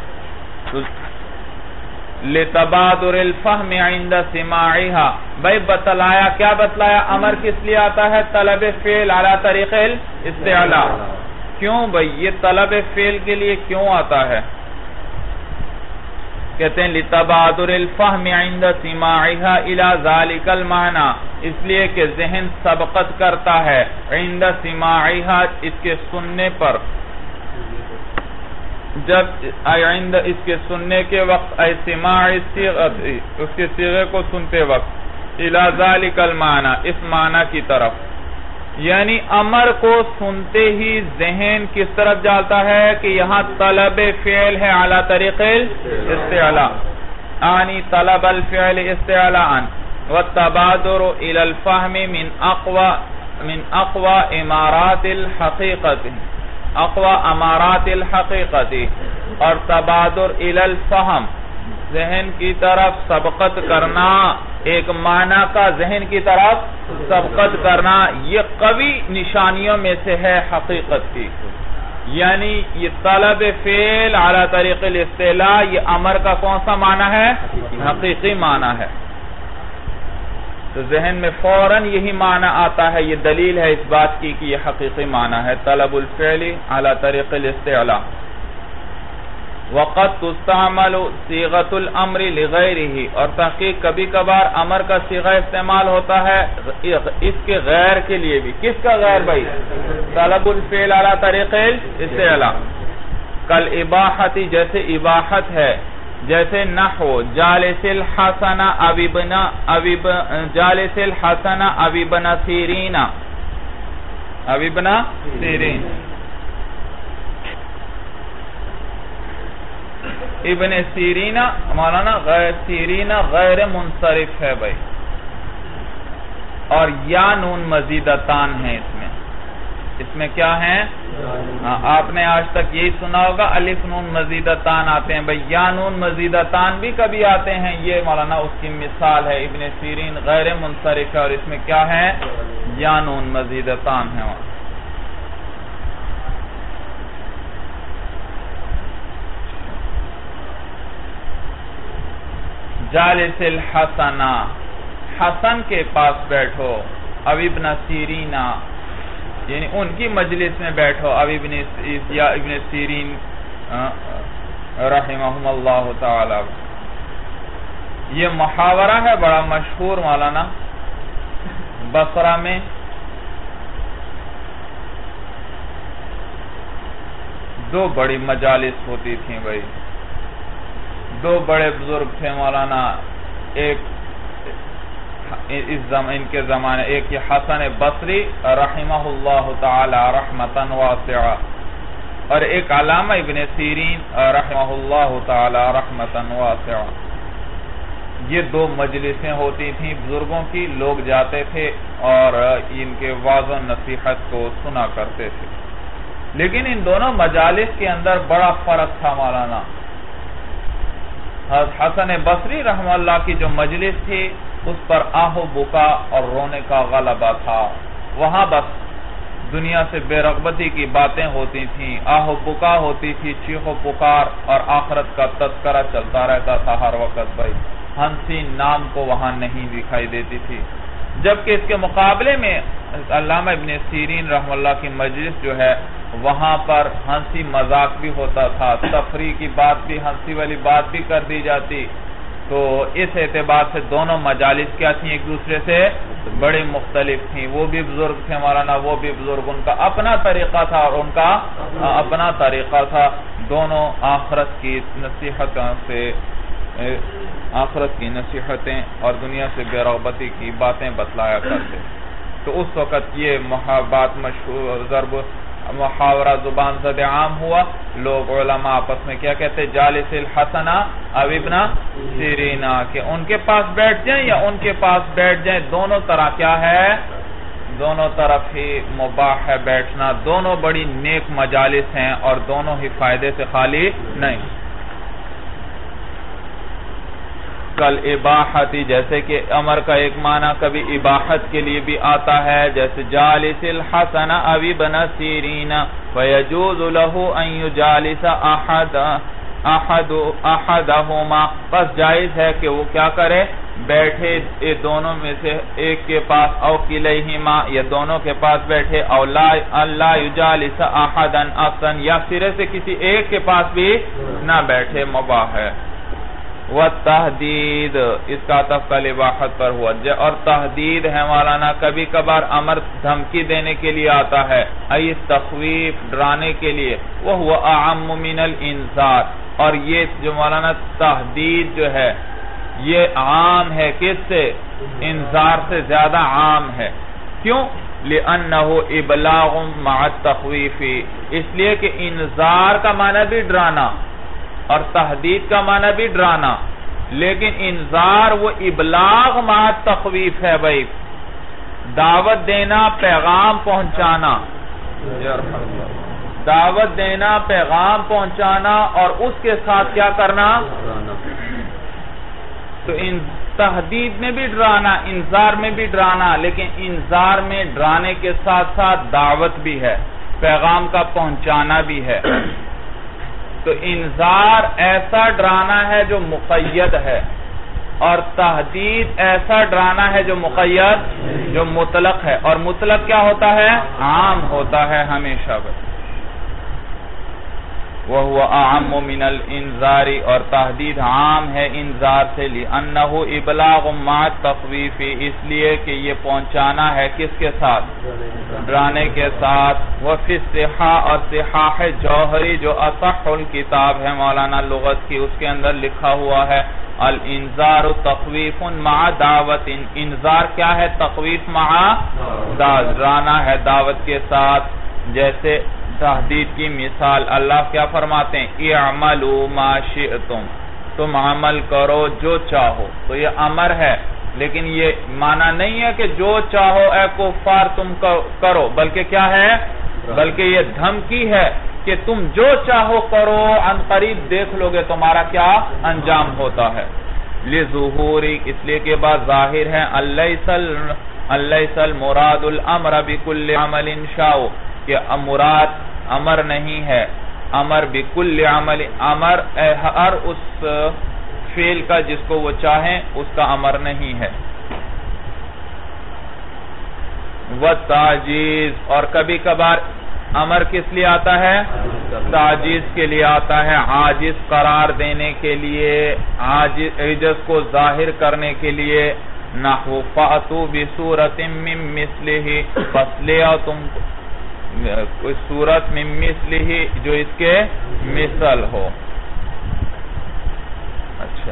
لِتَبَادُرِ الْفَهْمِ عِنْدَ سِمَاعِهَا، بھائی بتلایا، کیا بتلایا؟ امر کس لیے آتا ہے؟ طلب فعل علی طریق الاستعلاء. کیوں بھائی یہ طلب فعل کے لیے کیوں آتا ہے؟ کہتے ہیں لِتَبَادُرِ الْفَهْمِ عِنْدَ سِمَاعِهَا إِلَى ذَلِكَ الْمَعْنَى، اس لیے کہ ذہن سبقت کرتا ہے عند سماعها، اس کے سننے پر، جب عند اس کے سننے کے وقت، اے سماع الصیغۃ، اس کے صیغے کو سنتے وقت، إِلَى ذَلِكَ الْمَعْنَى، اس معنی کی طرف. یعنی امر کو سنتے ہی ذہن کس طرف جاتا ہے کہ یہاں طلب فعل ہے علی طریق الاستعلاء، آنی طلب الفعل استعلاء. والتبادر الى الفهم من اقوى من اقوى امارات الحقیقت، اقوى امارات الحقیقت. اور تبادر الى الفهم، ذہن کی طرف سبقت کرنا، ایک معنی کا ذہن کی طرف سبقت کرنا، یہ قوی نشانیوں میں سے ہے حقیقت کی. یعنی یہ طلب فعل علی طریق الاستعلاء، یہ امر کا کون سا معنی ہے؟ حقیقی معنی ہے. تو ذہن میں فوراً یہی معنی آتا ہے، یہ دلیل ہے اس بات کی کہ یہ حقیقی معنی ہے طلب الفعل علی طریق الاستعلاء. وقد تستعمل صیغۃ الامر لغیرہ، اور تحقیق کبھی کبھار امر کا صیغہ استعمال ہوتا ہے اس کے غیر کے لیے بھی. کس کا غیر بھائی؟ طلب الفعل علی طریق الاستعلاء. کل اباحت، جیسے اباحت ہے، جیسے نحو جالس الحسن ابی بنا ابی جالس الحسن ابی بنا سیرین، ابی بنا سیرین. ابن سیرین مولانا غیر سیرین غیر منصرف ہے بھائی، اور یا نون مزیدتان ہیں اس میں. اس میں کیا ہیں؟ آپ نے آج تک یہی سنا ہوگا الف نون مزیدتان آتے ہیں بھائی، یا نون مزیدتان بھی کبھی آتے ہیں. یہ مولانا اس کی مثال ہے. ابن سیرین غیر منصرف ہے، اور اس میں کیا ہے؟ یا نون مزیدتان ہے. جالس الحسنہ، حسن کے پاس بیٹھو، اب ابن سیرین، یعنی ان کی مجلس میں بیٹھو، اب ابن یا ابن سیرین رحمہم اللہ تعالی۔ یہ محاورہ ہے بڑا مشہور مولانا، بصرہ میں دو بڑی مجالس ہوتی تھیں بھائی، دو بڑے بزرگ تھے مولانا، ایک اس ان کے زمانے، ایک یہ حسن بصری رحمہ اللہ تعالی رحمتا واسعہ، اور ایک علامہ ابن سیرین رحمہ اللہ تعالی رحمتا واسعہ۔ یہ دو مجلسیں ہوتی تھیں بزرگوں کی، لوگ جاتے تھے اور ان کے وعظ و نصیحت کو سنا کرتے تھے، لیکن ان دونوں مجالس کے اندر بڑا فرق تھا مولانا۔ حسن بصری رحمہ اللہ کی جو مجلس تھی اس پر آہ و بکا اور رونے کا غلبہ تھا، وہاں بس دنیا سے بے رغبتی کی باتیں ہوتی تھیں، آہ و بکا ہوتی تھی، چیخ و پکار، اور آخرت کا تذکرہ چلتا رہتا تھا ہر وقت بھائی، ہنسی نام کو وہاں نہیں دکھائی دیتی تھی۔ جبکہ اس کے مقابلے میں علامہ ابن سیرین رحمہ اللہ کی مجلس جو ہے وہاں پر ہنسی مذاق بھی ہوتا تھا، تفریح کی بات بھی، ہنسی والی بات بھی کر دی جاتی۔ تو اس اعتبار سے دونوں مجالس کیا تھیں، ایک دوسرے سے بڑی مختلف تھیں۔ وہ بھی بزرگ تھے مولانا، وہ بھی بزرگ، ان کا اپنا طریقہ تھا اور ان کا اپنا طریقہ تھا، دونوں آخرت کی نصیحتوں سے آخرت کی نصیحتیں اور دنیا سے بے رغبتی کی باتیں بتلایا کرتے۔ تو اس وقت یہ بات مشہور ضرب محاورہ زبان زد عام ہوا، لوگ علماء آپس میں کیا کہتے، جالس الحسنہ اب ابن سیرینہ، کہ ان کے پاس بیٹھ جائیں یا ان کے پاس بیٹھ جائیں، دونوں طرح کیا ہے، دونوں طرف ہی مباح ہے بیٹھنا، دونوں بڑی نیک مجالس ہیں اور دونوں ہی فائدے سے خالی نہیں۔ کل اباحتی، جیسے کہ امر کا ایک معنی کبھی اباحت کے لیے بھی آتا ہے، جیسے جالس الحسن اب ابن سیرین فیجوز له ان یجالس احد احد احدہما، بس جائز ہے کہ وہ کیا کرے، بیٹھے دونوں میں سے ایک کے پاس، او کلیہما، یا دونوں کے پاس بیٹھے، او لا یجالس احدا اصلا، یا سرے سے کسی ایک کے پاس بھی نہ بیٹھے، مباح ہے۔ والتحدید، اس کا تفقل اباحت پر ہوا، اور تحدید ہے مولانا کبھی کبھار امر دھمکی دینے کے لیے آتا ہے، ای تخویف ڈرانے کے لیے، وہو اعم من الانذار، اور یہ جو مولانا تحدید جو ہے یہ عام ہے، کس سے، انذار سے زیادہ عام ہے، کیوں، لِأَنَّهُ إِبْلَاغٌ مَعَ التَّخْوِيفِ، اس لیے کہ انذار کا معنی بھی ڈرانا اور تحدید کا معنی بھی ڈرانا، لیکن انذار وہ ابلاغ مع تخویف ہے بھائی، دعوت دینا، پیغام پہنچانا، دعوت دینا، پیغام پہنچانا، اور اس کے ساتھ کیا کرنا، تو ان تحدید میں بھی ڈرانا، انذار میں بھی ڈرانا، لیکن انذار میں ڈرانے کے ساتھ ساتھ دعوت بھی ہے، پیغام کا پہنچانا بھی ہے۔ تو انذار ایسا ڈرانا ہے جو مقید ہے، اور تحدید ایسا ڈرانا ہے جو مقید، جو مطلق ہے، اور مطلق کیا ہوتا ہے، عام ہوتا ہے ہمیشہ بس۔ وَهُوَ أَعَمُّ مِنَ الْإِنذَارِ، اور تحدید عام ہے انذار سے، لِأَنَّهُ إِبْلَاغٌ مَعَ التَّخْوِيفِ، اس لیے کہ یہ پہنچانا ہے کس کے ساتھ، ڈرانے کے ساتھ۔ وَفِي الصِّحَاحِ، اور صحاح جوہری جو اصح الکتاب ہے مولانا لغت کی، اس کے اندر لکھا ہوا ہے، الانذار تخویف مع دعوت، انذار کیا ہے، تخویف مع دعوت، ڈرانا ہے دعوت کے ساتھ۔ جیسے تحدید کی مثال اللہ کیا فرماتے ہیں، اعملوا ما شئتم، تم عمل کرو جو چاہو، تو یہ امر ہے، لیکن یہ معنی نہیں ہے کہ جو چاہو اے کفار تم کرو، بلکہ کیا ہے، بلکہ یہ دھمکی ہے کہ تم جو چاہو کرو، عن قریب دیکھ لو گے تمہارا کیا انجام ہوتا ہے۔ لِظُهُورِ، اس لیے کہ بات ظاہر ہے، اَلَّيْسَ الْمُرَادُ الْأَمْرَ بِكُلِّ عَمَلٍ شَاءُ، کہ مراد امر نہیں ہے، امر بکل عمل، امر ہر اس فعل کا جس کو وہ چاہیں اس کا امر نہیں ہے، والتعجیز، اور کبھی کبھار امر کس لیے آتا ہے؟ تعجیز کے لیے آتا ہے، عاجز قرار دینے کے لیے، عجز کو ظاہر کرنے کے لیے۔ نحو فَأْتُوا بِسُورَةٍ مِّن مِثْلِهِ، پس لے آؤ تم کوئی سورت من مثلہ جو اس کے مثل ہو۔ اچھا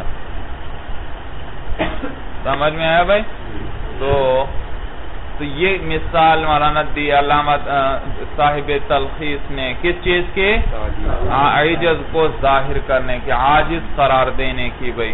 سمجھ میں آیا بھائی؟ تو تو یہ مثال مولانا دی علامہ صاحب تلخیص نے کس چیز کی؟ عجز کو ظاہر کرنے کی، عاجز قرار دینے کی بھائی،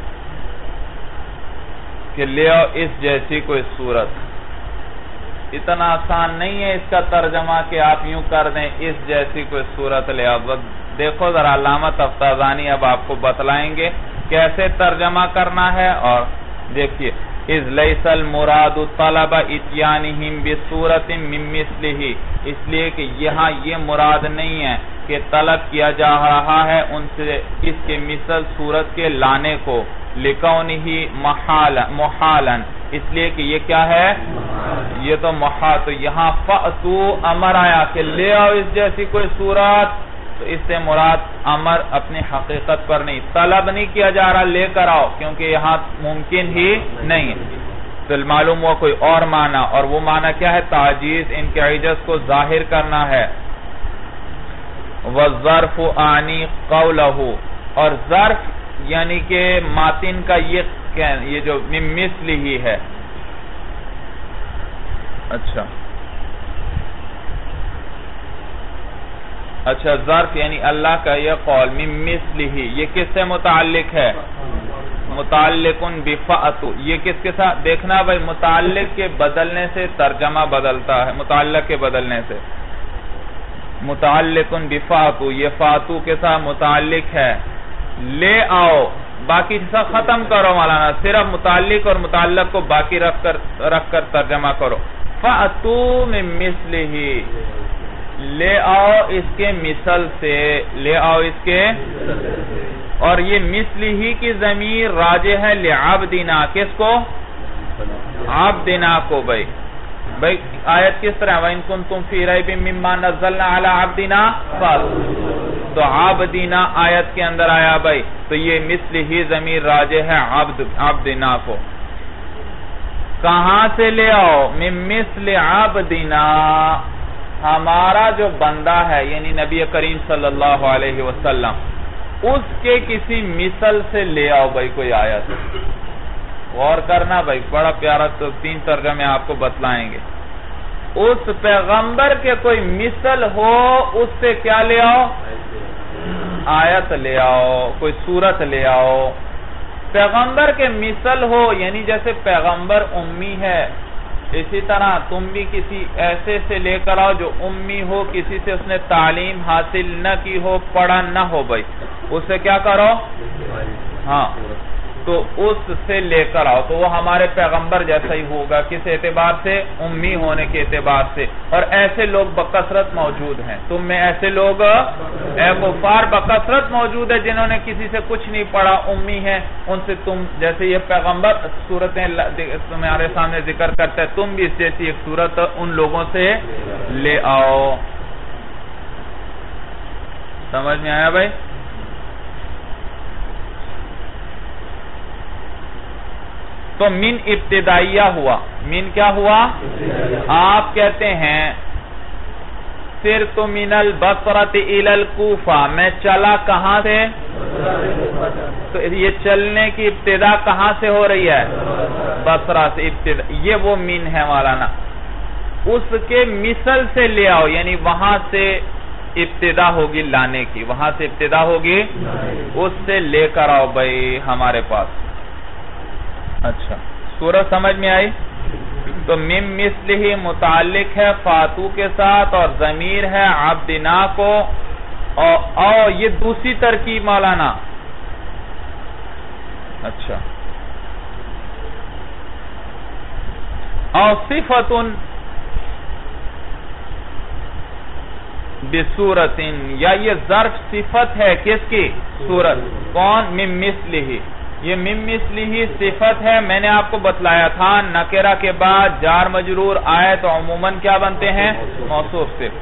کہ لے آؤ اس جیسی کوئی صورت۔ اتنا آسان نہیں ہے اس کا ترجمہ کہ آپ یوں کر دیں اس جیسی کوئی صورت لے آؤ۔ دیکھو ذرا علامہ تفتازانی اب آپ کو بتلائیں گے کیسے ترجمہ کرنا ہے، اور دیکھیے اِذْ لَيْسَ الْمُرَادُ طَلَبَ اِتْيَانِهِمْ بِصُورَةٍ مِّن مِثْلِهِ، اس لیے کہ یہاں یہ مراد نہیں ہے کہ طلب کیا جا رہا ہے ان سے اس کے مثل صورت کے لانے کو، لِكَوْنِهِ مُحَالًا، اس لیے کہ یہ کیا ہے؟ یہ تو محال، تو یہاں فَأْتُوا امر آیا کہ لے آؤ اس جیسی کوئی صورت، تو اس سے مراد امر اپنی حقیقت پر نہیں، طلب نہیں کیا جا رہا لے کر آؤ، کیونکہ یہاں ممکن ہی نہیں ہے، تو معلوم ہوا کوئی اور معنی، اور وہ معنی کیا ہے؟ تعجیز، ان کے عجز کو ظاہر کرنا ہے۔ وَالظَّرْفُ آنی قَوْلَهُ، اور ظرف یعنی کہ ماتن کا یہ یہ جو من مثلہ ہے۔ اچھا اچھا ظرف یعنی اللہ کا یہ قول من مثلہ، یہ کس سے متعلق ہے؟ متعلق بفأتو، یہ کس کے ساتھ؟ دیکھنا بھائی متعلق کے بدلنے سے ترجمہ بدلتا ہے، متعلق کے بدلنے سے۔ متعلق بفأتو، یہ فاتو کے ساتھ متعلق ہے، لے آؤ، باقی سب ختم کرو مولانا، صرف متعلق اور متعلق کو باقی رکھ کر رکھ کر ترجمہ کرو۔ فَأْتُوا مِن مِثْلِهِ، لے آؤ اس کے مثل سے، لے آؤ اس کے، اور یہ مثلہ کی ضمیر راجع ہے لعبدنا، کس کو؟ عبدنا کو بھائی۔ بھائی آیت کس طرح؟ وَإِن كُنتُمْ فِي رَيْبٍ مِّمَّا نَزَّلْنَا عَلَىٰ عَبْدِنَا فَأْتُوا، تو عبدنا آیت کے اندر آیا بھائی، تو یہ مثلہ ضمیر راجع ہے عبد عبدنا کو۔ کہاں سے لے آؤ؟ من مثل عبدنا، ہمارا جو بندہ ہے یعنی نبی کریم صلی اللہ علیہ وسلم، اس کے کسی مثل سے لے آؤ بھائی کوئی آیت۔ غور کرنا بھائی، بڑا پیارا، تو تین ترجمے آپ کو بتلائیں گے۔ اس پیغمبر کے کوئی مثل ہو، اس سے کیا لے آؤ؟ آیت لے آؤ، کوئی صورت لے آؤ۔ پیغمبر کے مثل ہو یعنی جیسے پیغمبر امی ہے، اسی طرح تم بھی کسی ایسے سے لے کر آؤ جو امی ہو، کسی سے اس نے تعلیم حاصل نہ کی ہو، پڑھا نہ ہو بھائی، اس سے کیا کرو؟ ہاں، تو اس سے لے کر آؤ، تو وہ ہمارے پیغمبر جیسا ہی ہوگا، کس اعتبار سے؟ امی ہونے کے اعتبار سے۔ اور ایسے لوگ بکثرت موجود ہیں، تم میں ایسے لوگ اے کفار بکثرت موجود ہے جنہوں نے کسی سے کچھ نہیں پڑھا، امی ہیں، ان سے تم جیسے یہ پیغمبر صورتیں تمہارے سامنے ذکر کرتا ہے، تم بھی اس جیسی ایک صورت ان لوگوں سے لے آؤ۔ سمجھ میں آیا بھائی؟ تو من ابتدائیہ ہوا، من کیا ہوا؟ آپ کہتے ہیں سر تو من البصرۃ الی الکوفہ، میں چلا کہاں سے؟ تو یہ چلنے کی ابتدا کہاں سے ہو رہی ہے؟ بصرہ سے ابتدا، یہ وہ من ہے مولانا۔ اس کے مثل سے لے آؤ یعنی وہاں سے ابتدا ہوگی لانے کی، وہاں سے ابتدا ہوگی، اس سے لے کر آؤ بھائی ہمارے پاس۔ اچھا سورت سمجھ میں آئی؟ تو مم مثلہ متعلق ہے فاتو کے ساتھ، اور ضمیر ہے عبدنا کو، اور یہ دوسری ترکیب مولانا۔ اچھا اور صفت بصورت، یا یہ ظرف صفت ہے کس کی؟ صورت۔ کون؟ من مثلہ، یہ من مثلہ صفت ہے، میں نے آپ کو بتلایا تھا نکرہ کے بعد جار مجرور آئے تو عموماً کیا بنتے ہیں؟ موصوف صفت.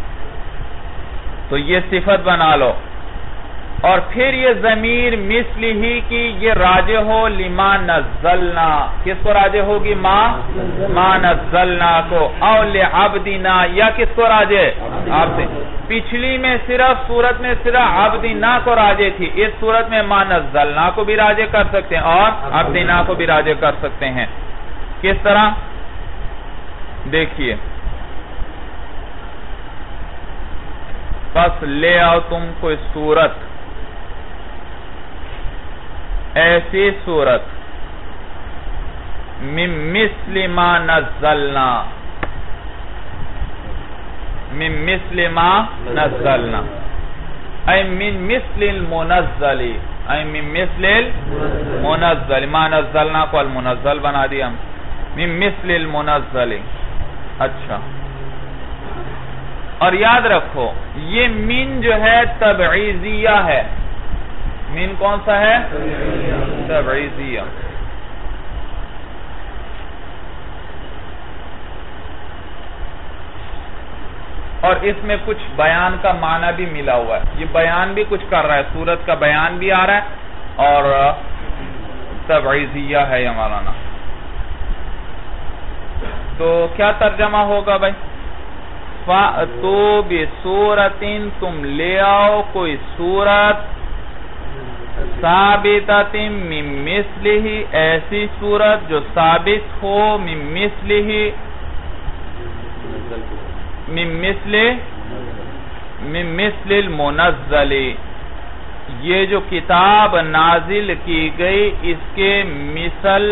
تو یہ صفت بنا لو، اور پھر یہ ضمیر مثلہ کی یہ راجع ہو لما نزلنا. کس کو راجع ہوگی؟ ما ما نزلنا کو. او لعبدنا، یا کس کو راجع؟ عبد. پچھلی میں صرف صورت میں صرف عبدنا کو راجع تھی، اس صورت میں ما نزلنا کو بھی راجع کر سکتے ہیں اور عبدنا کو بھی راجع کر سکتے ہیں. کس طرح؟ دیکھیے، بس لے آؤ تم کوئی صورت، ایسی صورت من مثل ما نزلنا، من مثل ما نزلنا، اے من مثل المنزل، اے من مثل المنزل. ما نزلنا کو المنزل بنا دیا ہم، من مثل المنزل. اچھا، اور یاد رکھو یہ من جو ہے تبعیضیہ ہے. من کون سا ہے؟ تبعیضیہ. اور اس میں کچھ بیان کا معنی بھی ملا ہوا ہے، یہ بیان بھی کچھ کر رہا ہے، صورت کا بیان بھی آ رہا ہے اور تبعیضیہ ہے یہ مولانا. تو کیا ترجمہ ہوگا بھائی؟ فَأْتُوا بِسُورَةٍ، تم لے آؤ کوئی صورت، ثابتۃ من مثلہ، ایسی صورت جو ثابت ہو، من مثلہ، من مثل من مثل المنزل، یہ جو کتاب نازل کی گئی اس کے مثل.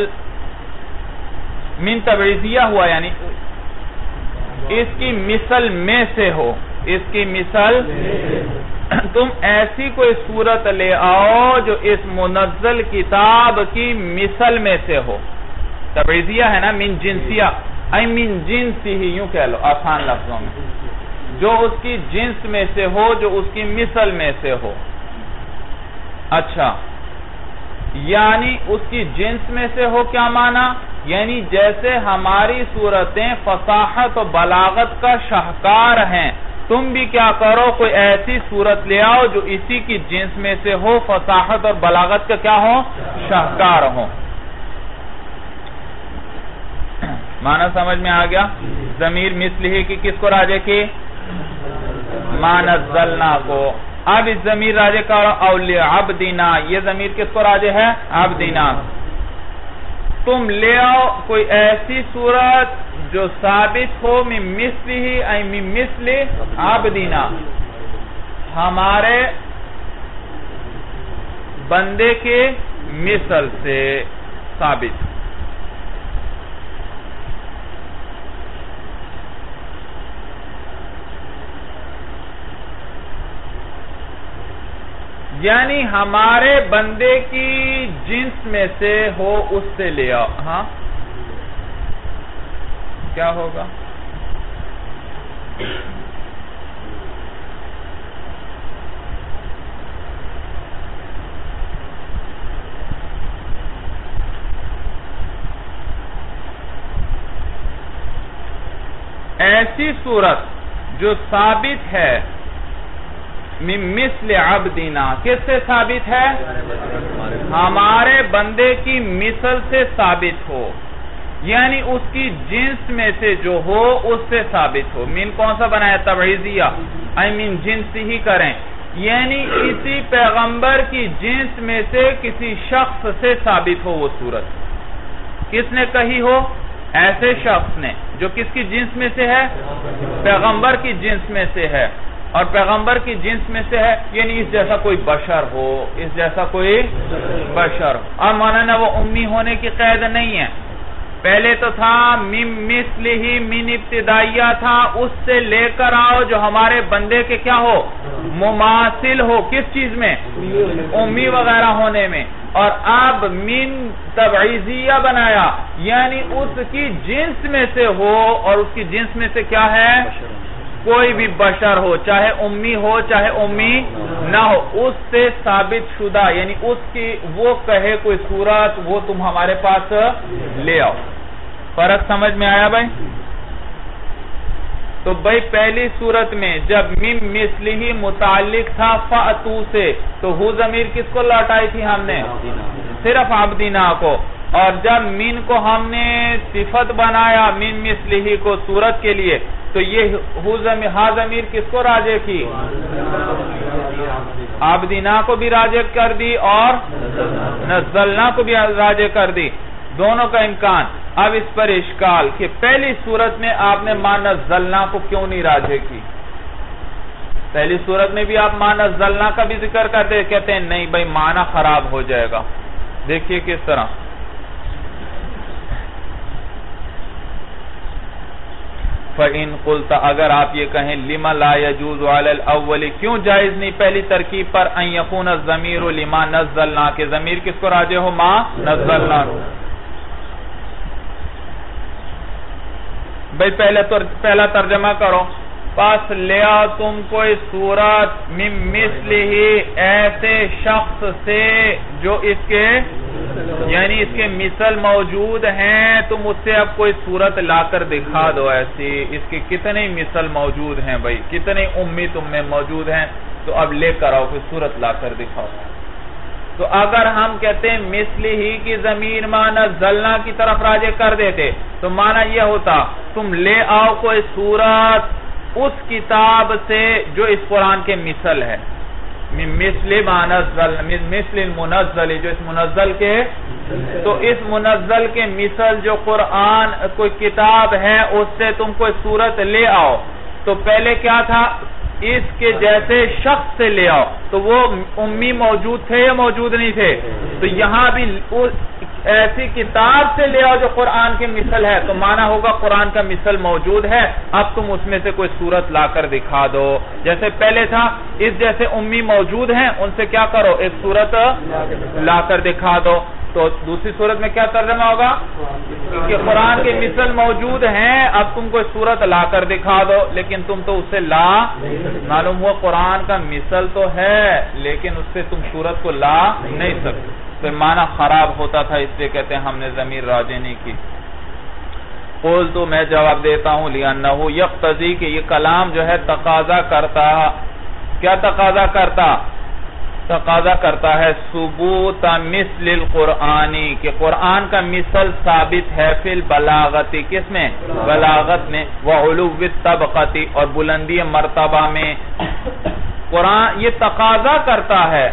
من تبعیضیہ ہوا یعنی اس کی مثل میں سے ہو، اس کی مثل. تم ایسی کوئی صورت لے آؤ جو اس منزل کتاب کی مثل میں سے ہو. تبعیضیہ ہے نا، من جنسیہ، اے من جنسی ہی، یوں کہہ لو آسان لفظوں میں، جو اس کی جنس میں سے ہو، جو اس کی مثل میں سے ہو. اچھا، یعنی اس کی جنس میں سے ہو کیا معنی؟ یعنی جیسے ہماری صورتیں فصاحت و بلاغت کا شاہکار ہیں، تم بھی کیا کرو کوئی ایسی صورت لے آؤ جو اسی کی جنس میں سے ہو، فصاحت اور بلاغت کا کیا ہو؟ شاہکار ہو. معنی سمجھ میں آ گیا؟ ضمیر مثلہ کی کس کو راجع کی؟ ما نزلنا کو. اب اس ضمیر راجع کا او لعبدنا، یہ ضمیر کس کو راجع ہے؟ عبدنا. تم لے آؤ کوئی ایسی صورت جو ثابت ہو من مثلہ، اے من مثل عبدنا، ہمارے بندے کے مثل سے ثابت. یعنی ہمارے بندے کی جنس میں سے ہو، اس سے لے آؤ. ہاں کیا ہوگا؟ ایسی صورت جو ثابت ہے من مثل عبدنا، کس سے ثابت ہے؟ ہمارے بندے کی مثل سے ثابت ہو، یعنی اس کی جنس میں سے جو ہو اس سے ثابت ہو. من کون سا بنایا؟ تبعیضیہ، اے من جنس ہی کریں، یعنی اسی پیغمبر کی جنس میں سے کسی شخص سے ثابت ہو وہ صورت. کس نے کہی ہو؟ ایسے شخص نے جو کس کی جنس میں سے ہے؟ پیغمبر کی جنس میں سے ہے. اور پیغمبر کی جنس میں سے ہے یعنی اس جیسا کوئی بشر ہو، اس جیسا کوئی بشر ہو. اور مولانا وہ امی ہونے کی قید نہیں ہے، پہلے تو تھا من مثلہ، من ابتدائیہ تھا، اس سے لے کر آؤ جو ہمارے بندے کے کیا ہو؟ مماثل ہو. کس چیز میں؟ امی وغیرہ ہونے میں. اور اب من تبعیضیہ بنایا، یعنی اس کی جنس میں سے ہو، اور اس کی جنس میں سے کیا ہے؟ کوئی بھی بشر ہو، چاہے امی ہو چاہے امی نہ ہو، اس سے ثابت شدہ یعنی اس کی وہ کہے کوئی صورت وہ تم ہمارے پاس لے آؤ۔ فرق سمجھ میں آیا بھائی؟ تو بھائی پہلی صورت میں جب من مثلہ متعلق تھا فأتو سے، تو ہو ضمیر کس کو لوٹائی تھی ہم نے؟ صرف عبدنا کو۔ اور جب من کو ہم نے صفت بنایا من مثلہ کو صورت کے لیے، تو یہ ہو ضمیر ہا ضمیر کس کو راجع کی؟ عبدنا کو بھی راجع کر دی اور نزلنا کو بھی راجع کر دی، دونوں کا امکان۔ اب اس پر اشکال کہ پہلی صورت میں آپ نے ما نزلنا کو کیوں نہیں راجع کی؟ پہلی صورت میں بھی آپ ما نزلنا کا بھی ذکر کرتے، کہتے ہیں نہیں بھائی معنی خراب ہو جائے گا۔ دیکھیے کس طرح، فَإِن قُلْتَ اگر آپ یہ کہیں لِمَا لَا يَجُوزُ عَلَى الْأَوَّلِ کیوں جائز نہیں پہلی ترکیب پر ان يَكُونَ الضَّمِيرُ لِمَا نَزَّلْنَا کہ ضمیر کس کو راجع ہو؟ ما نزلنا۔ بھئی پہلے تو پہلا ترجمہ کرو، پس لیا تم کوئی صورت من مثلہ ایسے شخص سے جو اس کے یعنی اس کے مثل موجود ہیں، تم اس سے اب کوئی صورت لا کر دکھا دو ایسی، اس کے کتنے مثل موجود ہیں بھائی، کتنے امی تم میں موجود ہیں، تو اب لے کر آؤ کوئی صورت لا کر دکھاؤ۔ تو اگر ہم کہتے ہیں مثل ہی کی ضمیر ما نزلنا کی طرف راجع کر دیتے تو معنی یہ ہوتا تم لے آؤ کوئی صورت اس کتاب سے جو اس قرآن کے مثل ہے، مثل ما نزل مثل المنزل جو اس منزل کے، تو اس منزل کے مثل جو قرآن کوئی کتاب ہے اس سے تم کوئی صورت لے آؤ۔ تو پہلے کیا تھا؟ اس کے جیسے شخص سے لے آؤ، تو وہ امی موجود تھے یا موجود نہیں تھے؟ تو یہاں بھی ایسی کتاب سے لے آؤ جو قرآن کے مثل ہے، تو معنی ہوگا قرآن کا مثل موجود ہے، اب تم اس میں سے کوئی صورت لا کر دکھا دو۔ جیسے پہلے تھا اس جیسے امی موجود ہیں، ان سے کیا کرو؟ ایک صورت لا کر دکھا دو۔ تو دوسری صورت میں کیا ترجمہ ہوگا کہ قرآن کے مثل موجود ہیں، اب تم کوئی صورت لا کر دکھا دو، لیکن تم تو اسے لا معلوم ہوا قرآن کا مثل تو ہے لیکن اس سے تم صورت کو لا نہیں سکتے، تو معنی خراب ہوتا تھا، اس لیے کہتے ہیں ہم نے ضمیر راجع نہیں کی۔ قول تو میں جواب دیتا ہوں لِأَنَّهُ يَقْتَضِي کہ یہ کلام جو ہے تقاضا کرتا، کیا تقاضا کرتا؟ تقاضا کرتا ہے ثبوت مثل القرآنی کہ قرآن کا مثل ثابت ہے فی البلاغتی، کس میں؟ بلاغت میں، وعلو الطبقتی اور بلندی مرتبہ میں۔ قرآن یہ تقاضا کرتا ہے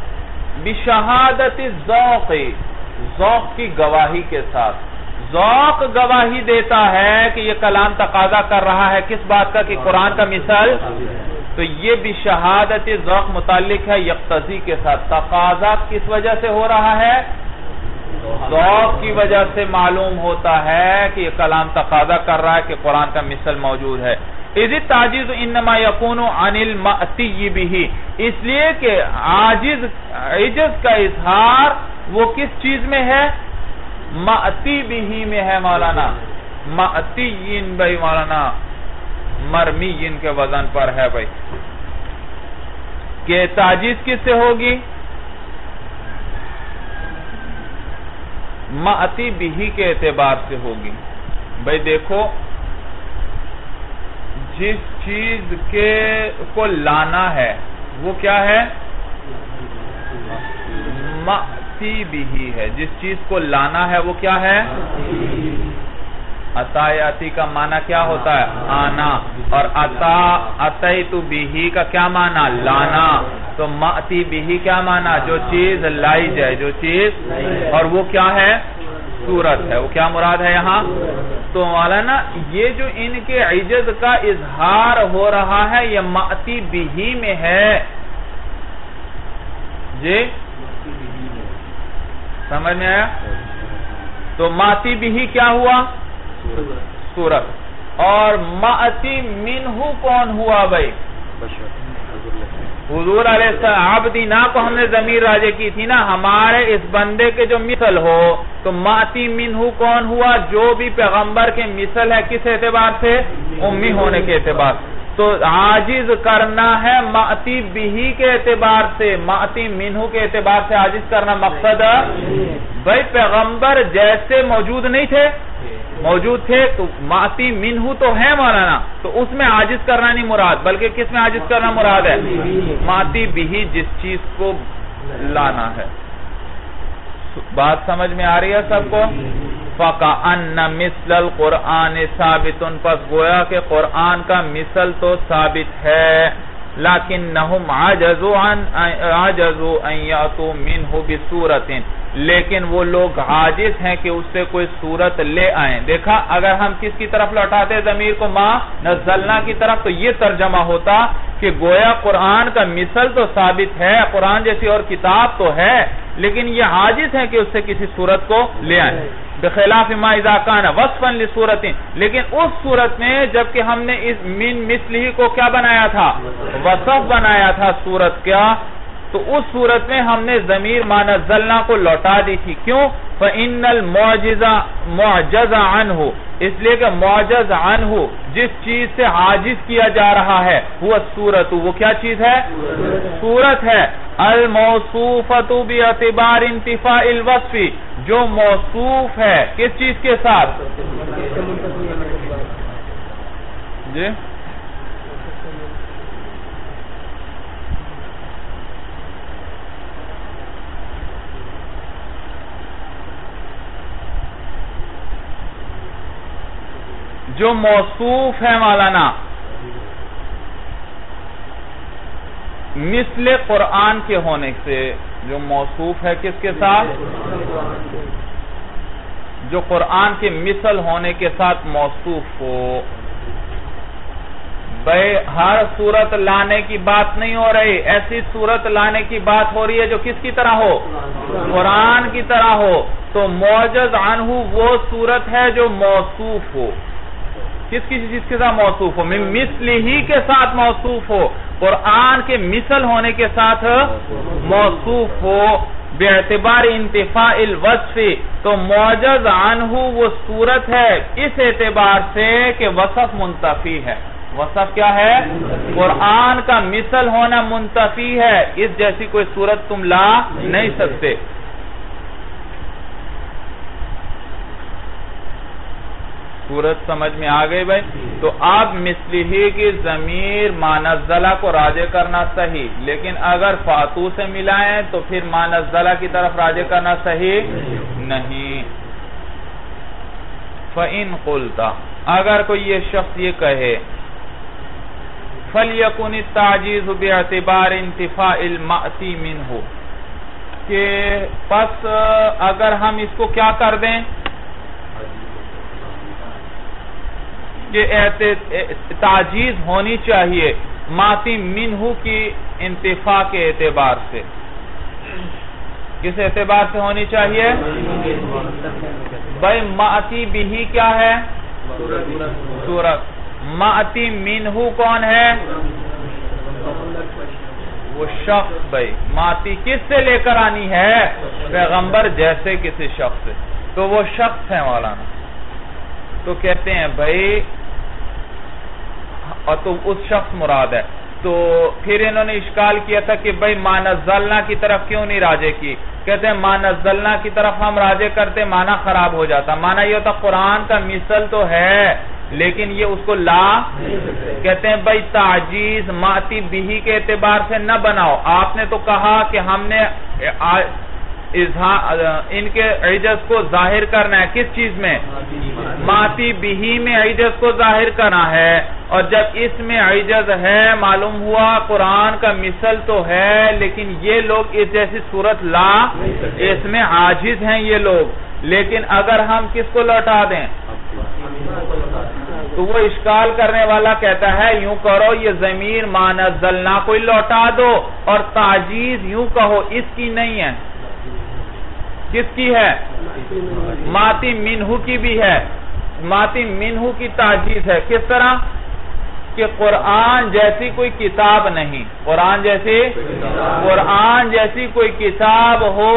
بشہادت الذوق، ذوق کی گواہی کے ساتھ، ذوق گواہی دیتا ہے کہ یہ کلام تقاضا کر رہا ہے کس بات کا؟ کہ قرآن کا مثل، تو یہ بھی شہادت ذوق متعلق ہے یقتضی کے ساتھ۔ تقاضا کس وجہ سے ہو رہا ہے؟ ذوق کی وجہ سے معلوم ہوتا ہے کہ یہ کلام تقاضا کر رہا ہے کہ قرآن کا مثل موجود ہے۔ اذ التعجیز انما یکون عن المأتی بہ، اس لیے کہ عاجز عجز کا اظہار وہ کس چیز میں ہے؟ مأتی بہ میں ہے مولانا، مأتی بھائی مولانا مرمی ان کے وزن پر ہے بھائی، کہ تعجیز کس سے ہوگی؟ مأتی بہی کے اعتبار سے ہوگی۔ بھائی دیکھو جس چیز کے کو لانا ہے وہ کیا ہے؟ مأتی بہی ہے، جس چیز کو لانا ہے وہ کیا ہے؟ عطایاتی کا معنی کیا ہوتا ہے؟ آنا، اور عطا عطیت بہی کا کیا معنی؟ لانا۔ تو مأتی بہی کیا معنی؟ جو چیز لائی جائے، جو چیز، اور وہ کیا ہے؟ صورت ہے۔ وہ کیا مراد ہے یہاں؟ تو مولانا یہ جو ان کے عجز کا اظہار ہو رہا ہے یہ مأتی بہی میں ہے جی، سمجھ میں آیا؟ تو مأتی بہی کیا ہوا؟ صورت۔ اور مأتی منہ کون ہوا بھائی؟ حضور علیہ السلام عبدنا کو ہم نے ضمیر راجع کی تھی نا، ہمارے اس بندے کے جو مثل ہو، تو مأتی منہ کون ہوا؟ جو بھی پیغمبر کے مثل ہے، کس اعتبار سے؟ امی ہونے کے اعتبار۔ تو عاجز کرنا ہے ماتی بہی کے اعتبار سے، ماتی منہو کے اعتبار سے عاجز کرنا مقصد بھائی پیغمبر جیسے موجود نہیں تھے، موجود تھے تو ماتی منہو تو ہے مولانا، تو اس میں عاجز کرنا نہیں مراد، بلکہ کس میں عاجز کرنا مراد ہے؟ ماتی بہی، جس چیز کو لانا ہے۔ بات سمجھ میں آ رہی ہے سب کو؟ فَقَأَنَّ مِثْلَ الْقُرْآنِ ثَابِتٌ، پس گویا کہ قرآن کا مثل تو ثابت ہے، لَكِنَّهُمْ عَجَزُوا أَن يَأْتُوا مِنْهُ بِصُورَةٍ، لیکن وہ لوگ عاجز ہیں کہ اس سے کوئی صورت لے آئیں۔ دیکھا اگر ہم کس کی طرف لوٹاتے ضمیر کو، ما نزلنا کی طرف، تو یہ ترجمہ ہوتا کہ گویا قرآن کا مثل تو ثابت ہے، قرآن جیسی اور کتاب تو ہے، لیکن یہ عاجز ہیں کہ اس سے کسی صورت کو لے آئیں۔ بخلاف ما اذا کان وصفا لصورت، لیکن اس صورت میں جبکہ ہم نے اس من مثلہ کو کیا بنایا تھا؟ وصف بنایا تھا صورت کیا، تو اس صورت میں ہم نے ضمیر ما نزلنا کو لوٹا دی تھی۔ کیوں؟ فَإِنَّ الْمُعْجِزَ مُعْجَزَ عَنْهُ، اس لیے کہ معجز عنہ جس چیز سے عاجز کیا جا رہا ہے وہ صورت، وہ کیا چیز ہے؟ صورت ہے۔ الموصوفۃ باعتبار انتفاء الوصف، جو موصوف ہے کس چیز کے ساتھ؟ جی جو موصوف ہے مولانا مثل قرآن کے ہونے سے، جو موصوف ہے کس کے ساتھ؟ جو قرآن کے مثل ہونے کے ساتھ موصوف ہو۔ بھئی ہر صورت لانے کی بات نہیں ہو رہی، ایسی صورت لانے کی بات ہو رہی ہے جو کس کی طرح ہو؟ قرآن کی طرح ہو۔ تو معجز عنہ وہ صورت ہے جو موصوف ہو، کس کسی چیز کے ساتھ موصوف ہو؟ مثل ہی کے ساتھ موصوف ہو، قرآن کے مثل ہونے کے ساتھ موصوف ہو۔ باعتبار انتفاء الوصف، تو معجز عنہ وہ صورت ہے اس اعتبار سے کہ وصف منتفی ہے۔ وصف کیا ہے؟ قرآن کا مثل ہونا منتفی ہے، اس جیسی کوئی صورت تم لا نہیں سکتے۔ صورت سمجھ میں آ گئی بھائی؟ تو آپ مثلہ کی ضمیر مانزلہ کو راجع کرنا صحیح، لیکن اگر فاتو سے ملائیں تو پھر مانزلہ کی طرف راجع کرنا صحیح نہیں۔ فَإِن قُلْتَ، اگر کوئی یہ شخص یہ کہے فَلْيَكُنِ التَّعْجِيزُ بِاعْتِبَارِ انتفاء الْمَأْتِي مِنْهُ، کہ پس اگر ہم اس کو کیا کر دیں کہ تعجیز ہونی چاہیے ماتی منہو کی انتفاع کے اعتبار سے۔ کس اعتبار سے ہونی چاہیے؟ بھائی ماتی بھی کیا ہے؟ صورت۔ ماتی منہو کون ہے؟ وہ شخص۔ بھائی ماتی کس سے لے کر آنی ہے؟ پیغمبر جیسے کسی شخص سے، تو وہ شخص ہے مولانا۔ تو کہتے ہیں بھائی، اور تو اس شخص مراد ہے، تو پھر انہوں نے اشکال کیا تھا کہ بھائی ما نزلنا کی طرف کیوں نہیں راجع کی؟ کہتے ہیں ما نزلنا کی طرف ہم راجع کرتے معنی خراب ہو جاتا۔ معنی یہ ہوتا قرآن کا مثل تو ہے لیکن یہ اس کو لا، کہتے ہیں بھائی تعجیز ماتی بھی کے اعتبار سے نہ بناؤ۔ آپ نے تو کہا کہ ہم نے ان کے عجز کو ظاہر کرنا ہے، کس چیز میں؟ ماتی بھی میں عجز کو ظاہر کرنا ہے، اور جب اس میں عجز ہے معلوم ہوا قرآن کا مثل تو ہے لیکن یہ لوگ اس جیسی صورت لا، اس میں عاجز ہیں یہ لوگ۔ لیکن اگر ہم کس کو لوٹا دیں تو وہ اشکال کرنے والا کہتا ہے یوں کرو، یہ ضمیر ما نزلنا کوئی لوٹا دو، اور تعجیز یوں کہو اس کی نہیں ہے۔ کس کی ہے؟ ماتی منہو کی بھی ہے، ماتی منہو کی تعجیز ہے۔ کس طرح؟ کہ قرآن جیسی کوئی کتاب نہیں، قرآن جیسی قرآن جیسی کوئی کتاب ہو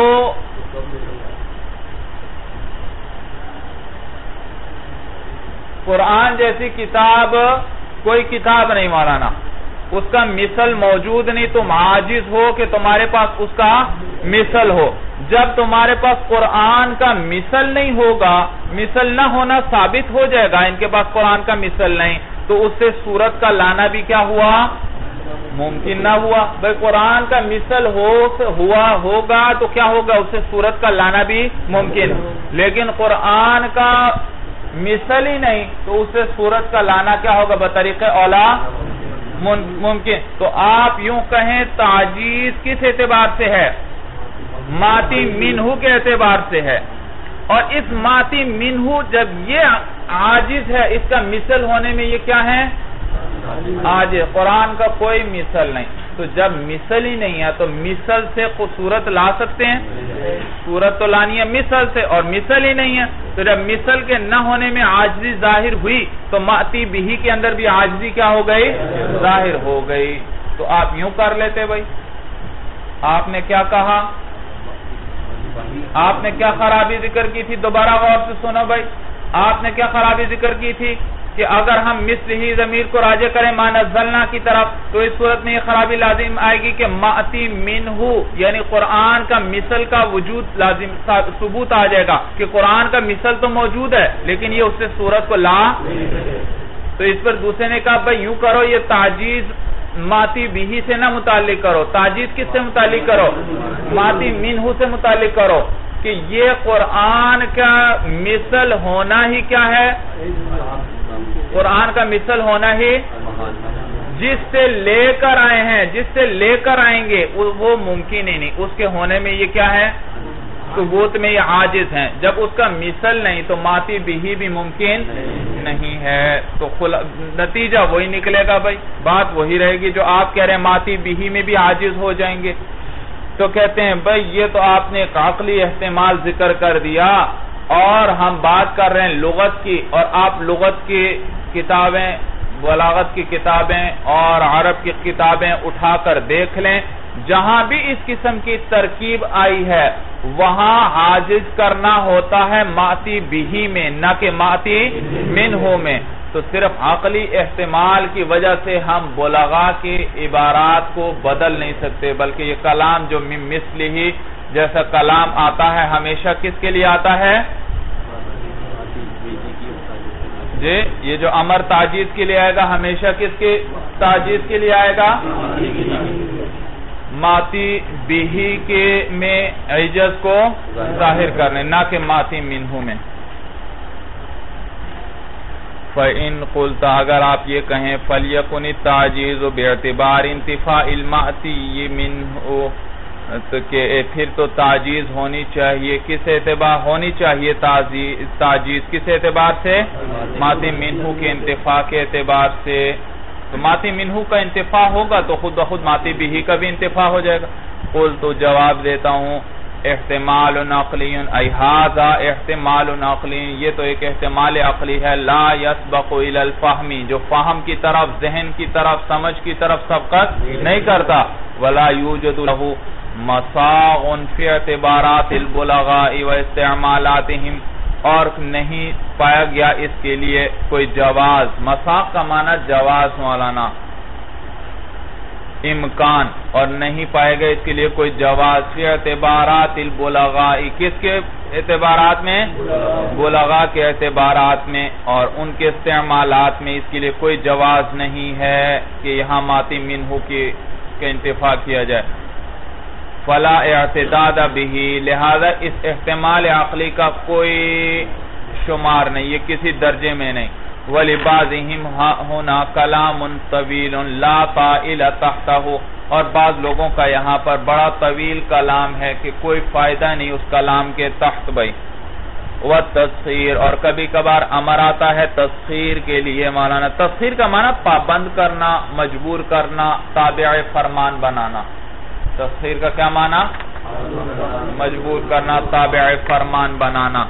قرآن جیسی کتاب کوئی کتاب نہیں مولانا، اس کا مثل موجود نہیں، تم عاجز ہو کہ تمہارے پاس اس کا مثل ہو۔ جب تمہارے پاس قرآن کا مثل نہیں ہوگا، مثل نہ ہونا ثابت ہو جائے گا، ان کے پاس قرآن کا مثل نہیں، تو اس سے سورت کا لانا بھی کیا ہوا؟ ممکن نہ ہوا۔ بھئی قرآن کا مثل ہو ہوا ہوگا تو کیا ہوگا؟ اس سے سورت کا لانا بھی ممکن، لیکن قرآن کا مثل ہی نہیں تو اس سے سورت کا لانا کیا ہوگا؟ بطریق اولا ممکن۔ تو آپ یوں کہیں تعجیز کس اعتبار سے ہے؟ ماتی منہو کے اعتبار سے ہے، اور اس ماتی منہو جب یہ عاجز ہے، اس کا مثل ہونے میں یہ کیا ہے؟ عاجز۔ قرآن کا کوئی مثل نہیں، تو جب مثل ہی نہیں ہے تو مثل سے صورت لا سکتے ہیں؟ صورت تو لانی ہے مثل سے، اور مثل ہی نہیں ہے، تو جب مثل کے نہ ہونے میں عاجزی ظاہر ہوئی تو ماتی بہی کے اندر بھی عاجزی کیا ہو گئی؟ ظاہر ہو گئی۔ تو آپ یوں کر لیتے بھائی، آپ نے کیا کہا؟ آپ نے کیا خرابی ذکر کی تھی؟ دوبارہ غور سے سنو بھائی، آپ نے کیا خرابی ذکر کی تھی کہ اگر ہم مثل ہی ضمیر کو راجع کریں ما نزلنا کی طرف تو اس صورت میں یہ خرابی لازم آئے گی کہ ماتی منہو یعنی قرآن کا مثل کا وجود لازم ثبوت آ جائے گا کہ قرآن کا مثل تو موجود ہے لیکن یہ اس سے صورت کو لا۔ تو اس پر دوسرے نے کہا بھائی یوں کرو، یہ تعجیز ماتی بہی سے نہ متعلق کرو، تعجیز کس سے متعلق کرو؟ ماتی منہو سے متعلق کرو، کہ یہ قرآن کا مثل ہونا ہی کیا ہے؟ قرآن کا مثل ہونا ہی جس سے لے کر آئے ہیں، جس سے لے کر آئیں گے وہ ممکن ہی نہیں، اس کے ہونے میں یہ کیا ہے؟ ثبوت میں یہ عاجز ہیں۔ جب اس کا مثل نہیں تو ماتی بہی بھی ممکن نہیں ہے، تو نتیجہ وہی نکلے گا بھائی، بات وہی رہے گی جو آپ کہہ رہے ہیں ماتی بہی میں بھی عاجز ہو جائیں گے۔ تو کہتے ہیں بھائی یہ تو آپ نے ایک عقلی احتمال ذکر کر دیا، اور ہم بات کر رہے ہیں لغت کی، اور آپ لغت کی کتابیں، بلاغت کی کتابیں اور عرب کی کتابیں اٹھا کر دیکھ لیں، جہاں بھی اس قسم کی ترکیب آئی ہے وہاں عاجز کرنا ہوتا ہے ماتی بہی میں، نہ کہ ماتی منہو میں۔ تو صرف عقلی احتمال کی وجہ سے ہم بلغاء کی عبارات کو بدل نہیں سکتے، بلکہ یہ کلام جو مثل ہی جیسا کلام آتا ہے ہمیشہ کس کے لیے آتا ہے؟ جی یہ جو امر تعجیز کے لیے آئے گا ہمیشہ کس کے تعجیز کے لیے آئے گا؟ ماتی بہی کے میں عجز کو ظاہر کرنے، نہ کہ ماتی منہو میں۔ فَإِن قُلْتَ اگر آپ یہ کہیں فَلْيَكُنِ التَّعْجِيزُ بِاعْتِبَارِ انتفاء الْمَأْتِيِّ مِنْهُ، تو کہ پھر تو تعجیز ہونی چاہیے، کس اعتبار ہونی چاہیے تعجیز؟ کس اعتبار سے؟ ماتی منہو کے انتفاع کے اعتبار سے۔ تو ماتی منہو کا انتفاع ہوگا تو خود بخود ماتی بہی کا بھی انتفاع ہو جائے گا۔ قل تو جواب دیتا ہوں احتمال عقلی ای ھذا احتمال عقلی، یہ تو ایک احتمال عقلی ہے، لا یسبق الی الفہم، جو فہم کی طرف، ذہن کی طرف، سمجھ کی طرف سبقت نہیں کرتا۔ ولا یوجد له مساغ فی اعتبارات البلغاء و استعمالاتهم، اور نہیں پایا گیا اس کے لیے کوئی جواز، مساغ کا معنی جواز مولانا، امکان، اور نہیں پائے گا اس کے لیے کوئی جواز فی اعتبارات البلغاء، کس کے اعتبارات میں؟ بلغاء کے اعتبارات میں، اور ان کے استعمالات میں اس کے لیے کوئی جواز نہیں ہے کہ یہاں ماتی منہو کی کا انتفاع کیا جائے۔ فلا اعتداد بہی، لہذا اس احتمال عقلی کا کوئی شمار نہیں، یہ کسی درجے میں نہیں۔ وَلِبَعْضِهِمْ هُنَا كَلَامٌ طَوِيلٌ لَا طَائِلَ تَحْتَهُ، اور بعض لوگوں کا یہاں پر بڑا طویل کلام ہے کہ کوئی فائدہ نہیں اس کلام کے تحت بھائی۔ وَالتَّسْخِيرُ، اور کبھی کبھار امر آتا ہے تسخیر کے لیے مولانا، تسخیر کا معنی پابند کرنا، مجبور کرنا، تابع فرمان بنانا۔ تسخیر کا کیا معنی؟ مجبور کرنا، تابع فرمان بنانا۔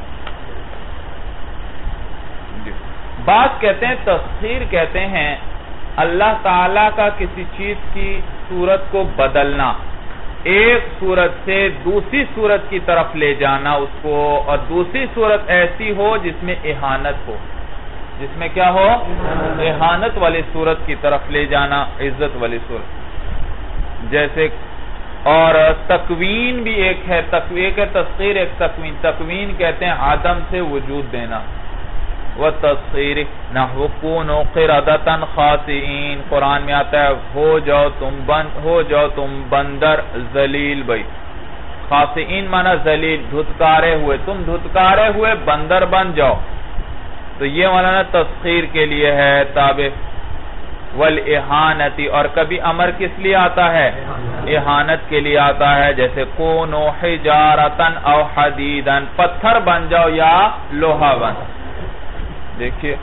بعض کہتے ہیں تسخیر کہتے ہیں اللہ تعالیٰ کا کسی چیز کی صورت کو بدلنا، ایک صورت سے دوسری صورت کی طرف لے جانا اس کو، اور دوسری صورت ایسی ہو جس میں اہانت ہو۔ جس میں کیا ہو؟ اہانت والی صورت کی طرف لے جانا، عزت والی صورت. جیسے اور تکوین بھی ایک ہے، ایک ہے تسخیر، ایک تکوین. تکوین کہتے ہیں عدم سے وجود دینا. وَتَسْخِيرِ نَحْوُ كُونُوا قِرَدَةً خَاسِئِينَ، قرآن میں آتا ہے ہو جاؤ تم بند ہو جاؤ تم بندر ذلیل. بھائی خاسئین مانا ذلیل، دھتکارے ہوئے، تم دھتکارے ہوئے بندر بن جاؤ. تو یہ مولانا تسخیر کے لیے ہے تابع. وَالْإِحَانَةِ، اور کبھی امر کس لیے آتا ہے؟ احانت کے لیے آتا ہے. جیسے كُونُوا حِجَارَةً أَوْ حَدِيدًا، پتھر بن جاؤ یا لوہا بن. دیکھیے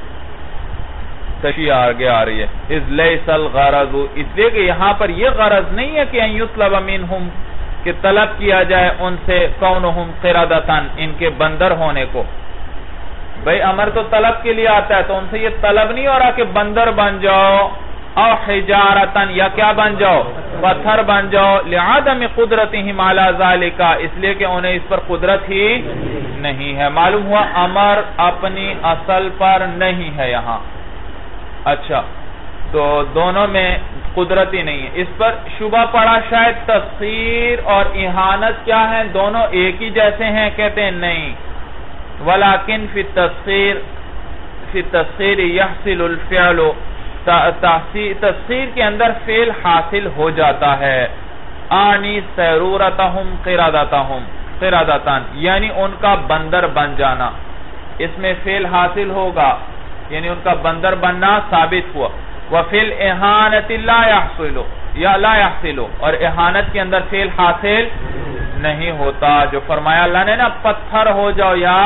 تشریح آگے آ رہی ہے. اِذْ لَيْسَ الْغَرَضُ، اس لیے کہ یہاں پر یہ غرض نہیں ہے کہ اَن يُطْلَبَ مِنْهُمْ، کہ طلب کیا جائے ان سے كَوْنُهُمْ قِرَدَةً، ان کے بندر ہونے کو. بھئی امر تو طلب کے لیے آتا ہے، تو ان سے یہ طلب نہیں ہو رہا کہ بندر بن جاؤ. او حجارتن، یا کیا بن جاؤ؟ پتھر بن جاؤ. لعدم قدرتہم علی ذالک، اس لیے کہ انہیں اس پر قدرت ہی نہیں ہے. معلوم ہوا امر اپنی اصل پر نہیں ہے یہاں. اچھا تو دونوں میں قدرت ہی نہیں ہے. اس پر شبہ پڑا شاید تسخیر اور احانت کیا ہیں؟ دونوں ایک ہی جیسے ہیں. کہتے ہیں نہیں. ولیکن فی التسخیر فی التسخیر یحصل الفعل، تسخیر کے اندر فعل حاصل ہو جاتا ہے. آنی سیرورتہم قردتہم قردتان، یعنی ان کا بندر بن جانا، اس میں فعل حاصل ہوگا، یعنی ان کا بندر بننا ثابت ہوا. وفی الاحانۃ لا یحصل یا لا یحصل، اور احانت کے اندر فعل حاصل نہیں ہوتا. جو فرمایا اللہ نے نا پتھر ہو جاؤ یا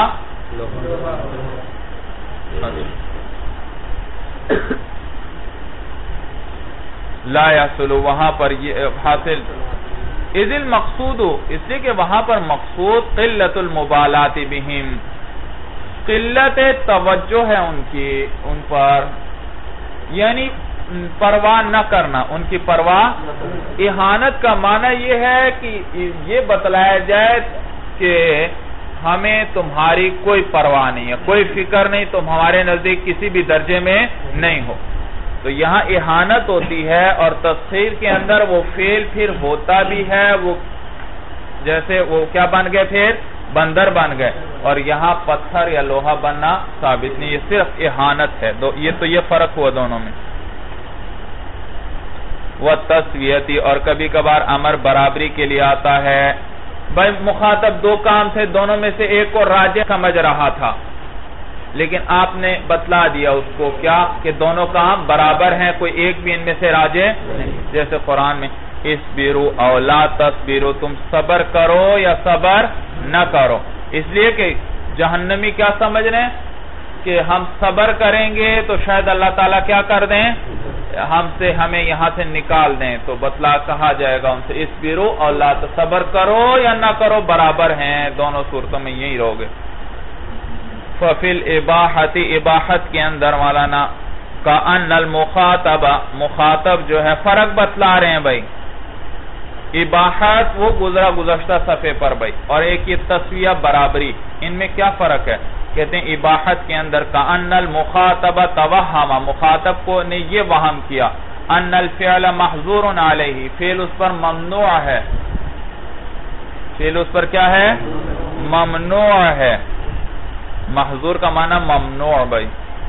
لا یحصل، وہاں پر یہ حاصل. اذ المقصود، اس لیے کہ وہاں پر مقصود قلت المبالات بہم، قلت توجہ ہے ان کی ان پر، یعنی پرواہ نہ کرنا، ان کی پرواہ. احانت کا معنی یہ ہے کہ یہ بتلایا جائے کہ ہمیں تمہاری کوئی پرواہ نہیں ہے، کوئی فکر نہیں، تم ہمارے نزدیک کسی بھی درجے میں نہیں ہو. تو یہاں احانت ہوتی ہے، اور تسخیر کے اندر وہ فعل پھر ہوتا بھی ہے، وہ جیسے وہ کیا بن گئے پھر بندر بن گئے. اور یہاں پتھر یا لوہا بننا ثابت نہیں، یہ صرف احانت ہے. یہ تو یہ فرق ہوا دونوں میں. وَالتَّسْوِيَةِ، اور کبھی کبھار امر برابری کے لیے آتا ہے. بھائی مخاطب دو کام تھے، دونوں میں سے ایک کو راجح سمجھ رہا تھا، لیکن آپ نے بتلا دیا اس کو کیا کہ دونوں کام برابر ہیں، کوئی ایک بھی ان میں سے راجح نہیں. جیسے قرآن میں اصبروا او لا تصبروا، تم صبر کرو یا صبر نہ کرو. اس لیے کہ جہنمی کیا سمجھ رہے ہیں کہ ہم صبر کریں گے تو شاید اللہ تعالیٰ کیا کر دیں، ہم سے ہمیں یہاں سے نکال دیں. تو بتلا کہا جائے گا ان سے اصبروا او لا، صبر کرو یا نہ کرو برابر ہیں، دونوں صورتوں میں یہی رہو گے. ففی الاباحت، اباحت کے اندر مولانا کأن المخاطب، مخاطب جو ہے فرق بتلا رہے ہیں. بھائی اباحت وہ گزرا گزشتہ صفحے پر بھائی، اور ایک یہ تسویہ برابری، ان میں کیا فرق ہے؟ کہتے ہیں اباحت کے اندر کأن المخاطب توہم، مخاطب کو نے یہ وہم کیا ان الفعل محظور علیہ، فعل اس پر ممنوع ہے، فعل اس پر کیا ہے؟ ممنوع ہے. محظور کا معنی ممنوع. بھائی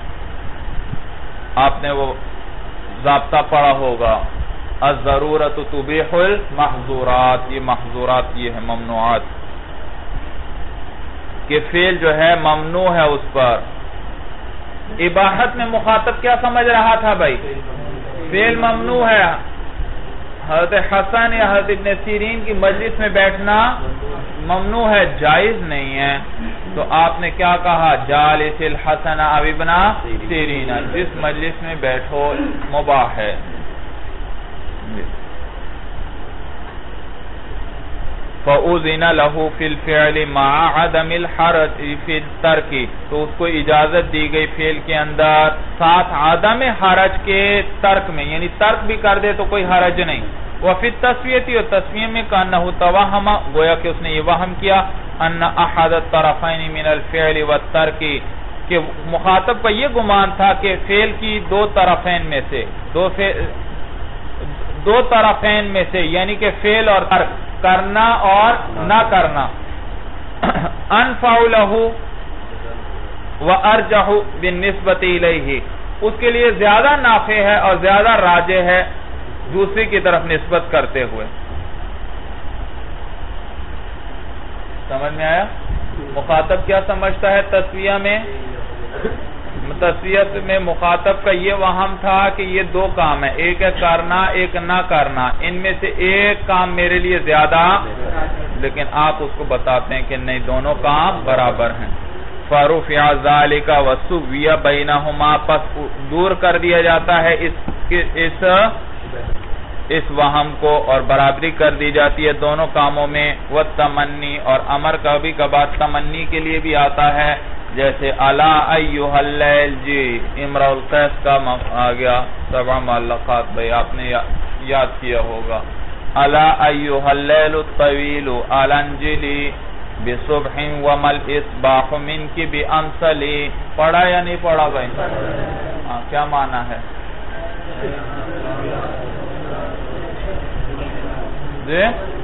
آپ نے وہ ضابطہ پڑھا ہوگا الضرورت تبیح المحظورات، یہ محظورات یہ ہے ممنوعات، کہ فعل جو ہے ممنوع ہے اس پر. اباحت میں مخاطب کیا سمجھ رہا تھا بھائی؟ فعل ممنوع ہے. حضرت حسن یا حضرت ابن سیرین کی مجلس میں بیٹھنا ممنوع ہے، جائز نہیں ہے. تو آپ نے کیا کہا؟ جالس الحسن او ابن سیرین، جس مجلس میں بیٹھو مباح ہے. فَأُذِنَ لَهُ فِي الْفِعْلِ مَعَ عَدَمِ الْحَرَجِ فِي التَّرْكِ، تو اس کو اجازت دی گئی فعل کے اندر ساتھ عدم حرج کے ترک میں، یعنی ترک بھی کر دے تو کوئی حرج نہیں. وَفِي التَّسْوِيَةِ، اور تسویہ میں كَأَنَّهُ تَوَهَّمَ، گویا کہ اس نے یہ وہم کیا ان احد الطرفین من الفعل والترک، کہ مخاطب کا یہ گمان تھا کہ فعل کی دو طرفین میں سے دو دو طرفین میں سے یعنی کہ فعل اور کرنا اور نہ کرنا انفع لہ وارجح بالنسبت الیہ اس کے لیے زیادہ نافع ہے اور زیادہ راجح ہے دوسری کی طرف نسبت کرتے ہوئے. سمجھ میں آیا؟ مخاطب کیا سمجھتا ہے تسویہ میں؟ تسویہ میں مخاطب کا یہ وہم تھا کہ یہ دو کام ہے، ایک ہے کرنا ایک نہ کرنا، ان میں سے ایک کام میرے لیے زیادہ، لیکن آپ اس کو بتاتے ہیں کہ نہیں دونوں کام برابر ہیں. فرفع ذالک وسوی بینہما پس دور کر دیا جاتا ہے اس اس اس وہم کو اور برابری کر دی جاتی ہے دونوں کاموں میں. والتمنی اور امر کبھی کبھار تمنی کے لیے بھی آتا ہے، جیسے الا ایھا اللیل، جی امرؤ القیس کا آ گیا سبع معلقات بھائی آپ نے یاد کیا ہوگا. الا ایھا اللیل الطویل الانجلی بصبح وما الاصباح منک بامثلی. پڑھا یا نہیں پڑھا بھائی؟ ہاں کیا معنی ہے؟ جی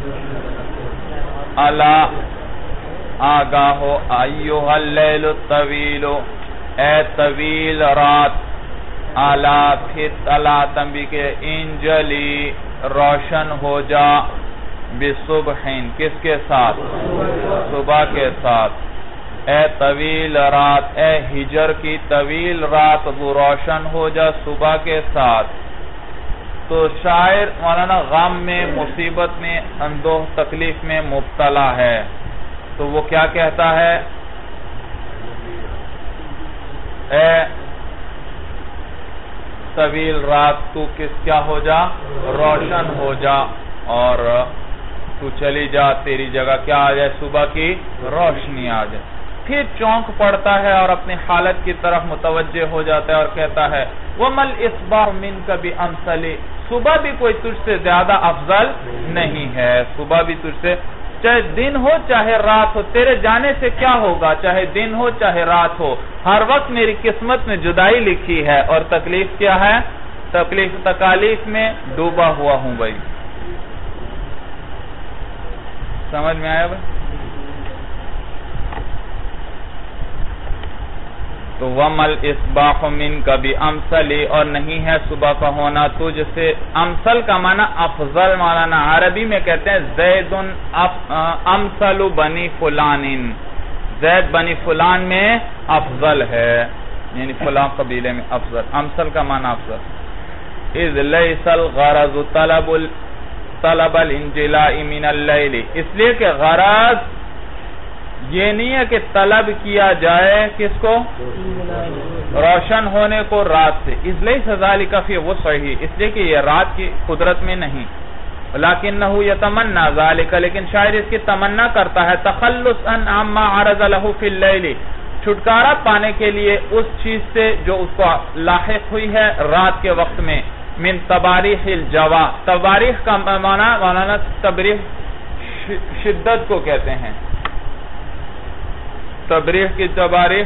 الا آگاہو ایھا اللیل الطویل، اے طویل رات، الا پھر تلا تنبیہ کے انجلی روشن ہو جا، بصبحین کس کے ساتھ؟ صبح کے ساتھ. اے طویل رات، اے ہجر کی طویل رات وہ روشن ہو جا صبح کے ساتھ. تو شاعر مولانا غم میں، مصیبت میں، اندوہ تکلیف میں مبتلا ہے، تو وہ کیا کہتا ہے؟ اے طویل رات تو کس کیا ہو جا؟ روشن ہو جا، اور تو چلی جا، تیری جگہ کیا آ جائے؟ صبح کی روشنی آ جائے. پھر چونک پڑتا ہے اور اپنی حالت کی طرف متوجہ ہو جاتا ہے اور کہتا ہے وَمَا الْإِصْبَاحُ مِنْكَ بِأَمْثَلِ، صبح بھی کوئی تجھ سے زیادہ افضل نہیں ہے، صبح بھی تجھ سے، چاہے دن ہو چاہے رات ہو، تیرے جانے سے کیا ہوگا؟ چاہے دن ہو چاہے رات ہو، ہر وقت میری قسمت میں جدائی لکھی ہے، اور تکلیف کیا ہے؟ تکلیف تکالیف میں ڈوبا ہوا ہوں بھائی. سمجھ میں آیا بھائی؟ تو وَمَا الْإِصْبَاحُ مِنْكَ بِأَمْثَلِ، اور نہیں ہے صبح کا ہونا تجھ سے. امثل کا معنی افضل، مولانا عربی میں کہتے ہیں زید امثل بنی فلان، زید بنی فلان میں افضل ہے، یعنی فلان قبیلے میں افضل. امثل کا معنی افضل. اذ لیس الغرض طلب طلب الانجلاء من اللیل، اس لیے کہ غرض یہ نہیں ہے کہ طلب کیا جائے کس کو؟ روشن ہونے کو رات سے. اس لیے ذالک فی وسعہ، اس لیے کہ یہ رات کی قدرت میں نہیں. لکنہ یتمنی ذالک، لیکن شاعر اس کی تمنا کرتا ہے تخلصا عما عرض له فی اللیل، چھٹکارا پانے کے لیے اس چیز سے جو اس کو لاحق ہوئی ہے رات کے وقت میں. من تباریح الجوا، تباریح کا معنی مولانا تبریح شدت کو کہتے ہیں. تبریح کی تباریح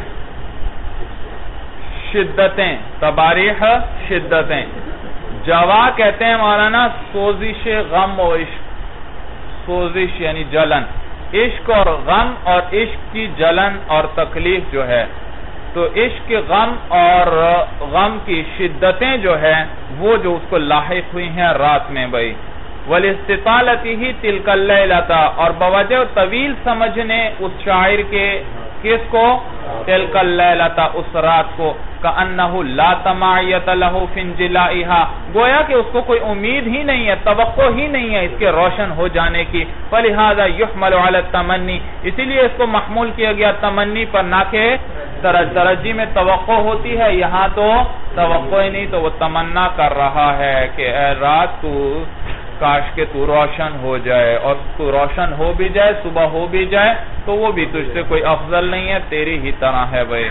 شدتیں، تباریح شدتیں. جوا کہتے ہیں مولانا سوزش غم و عشق، سوزش یعنی جلن. عشق اور غم اور عشق کی جلن اور تکلیف جو ہے، تو عشق کے غم اور غم کی شدتیں جو ہے وہ جو اس کو لاحق ہوئی ہیں رات میں بھائی. وَلِسْتِطَالَتِهِ تِلْكَ اللَّيْلَةَ، اور بوجہ طویل سمجھنے اس شاعر کے کس کو؟ تِلْكَ اللَّيْلَةَ، اس رات کو. كَأَنَّهُ لَا تَمَعِيَّةَ لَهُ فِي انْجِلَائِهَا، گویا کہ اس کو کوئی امید ہی نہیں ہے، توقع ہی نہیں ہے اس کے روشن ہو جانے کی. فَلِهَذَا يُحْمَلُ عَلَى التَّمَنِّي، اسی لیے اس کو محمول کیا گیا تمنی پر، نہ کہ ترجی میں توقع ہوتی ہے، یہاں تو توقع ہی نہیں، تو وہ تمنا کر رہا ہے کہ اے رات تو کاش کہ تو روشن ہو جائے، اور تو روشن ہو بھی جائے، صبح ہو بھی جائے، تو وہ بھی تجھ سے کوئی افضل نہیں ہے، تیری ہی طرح ہے بھائی.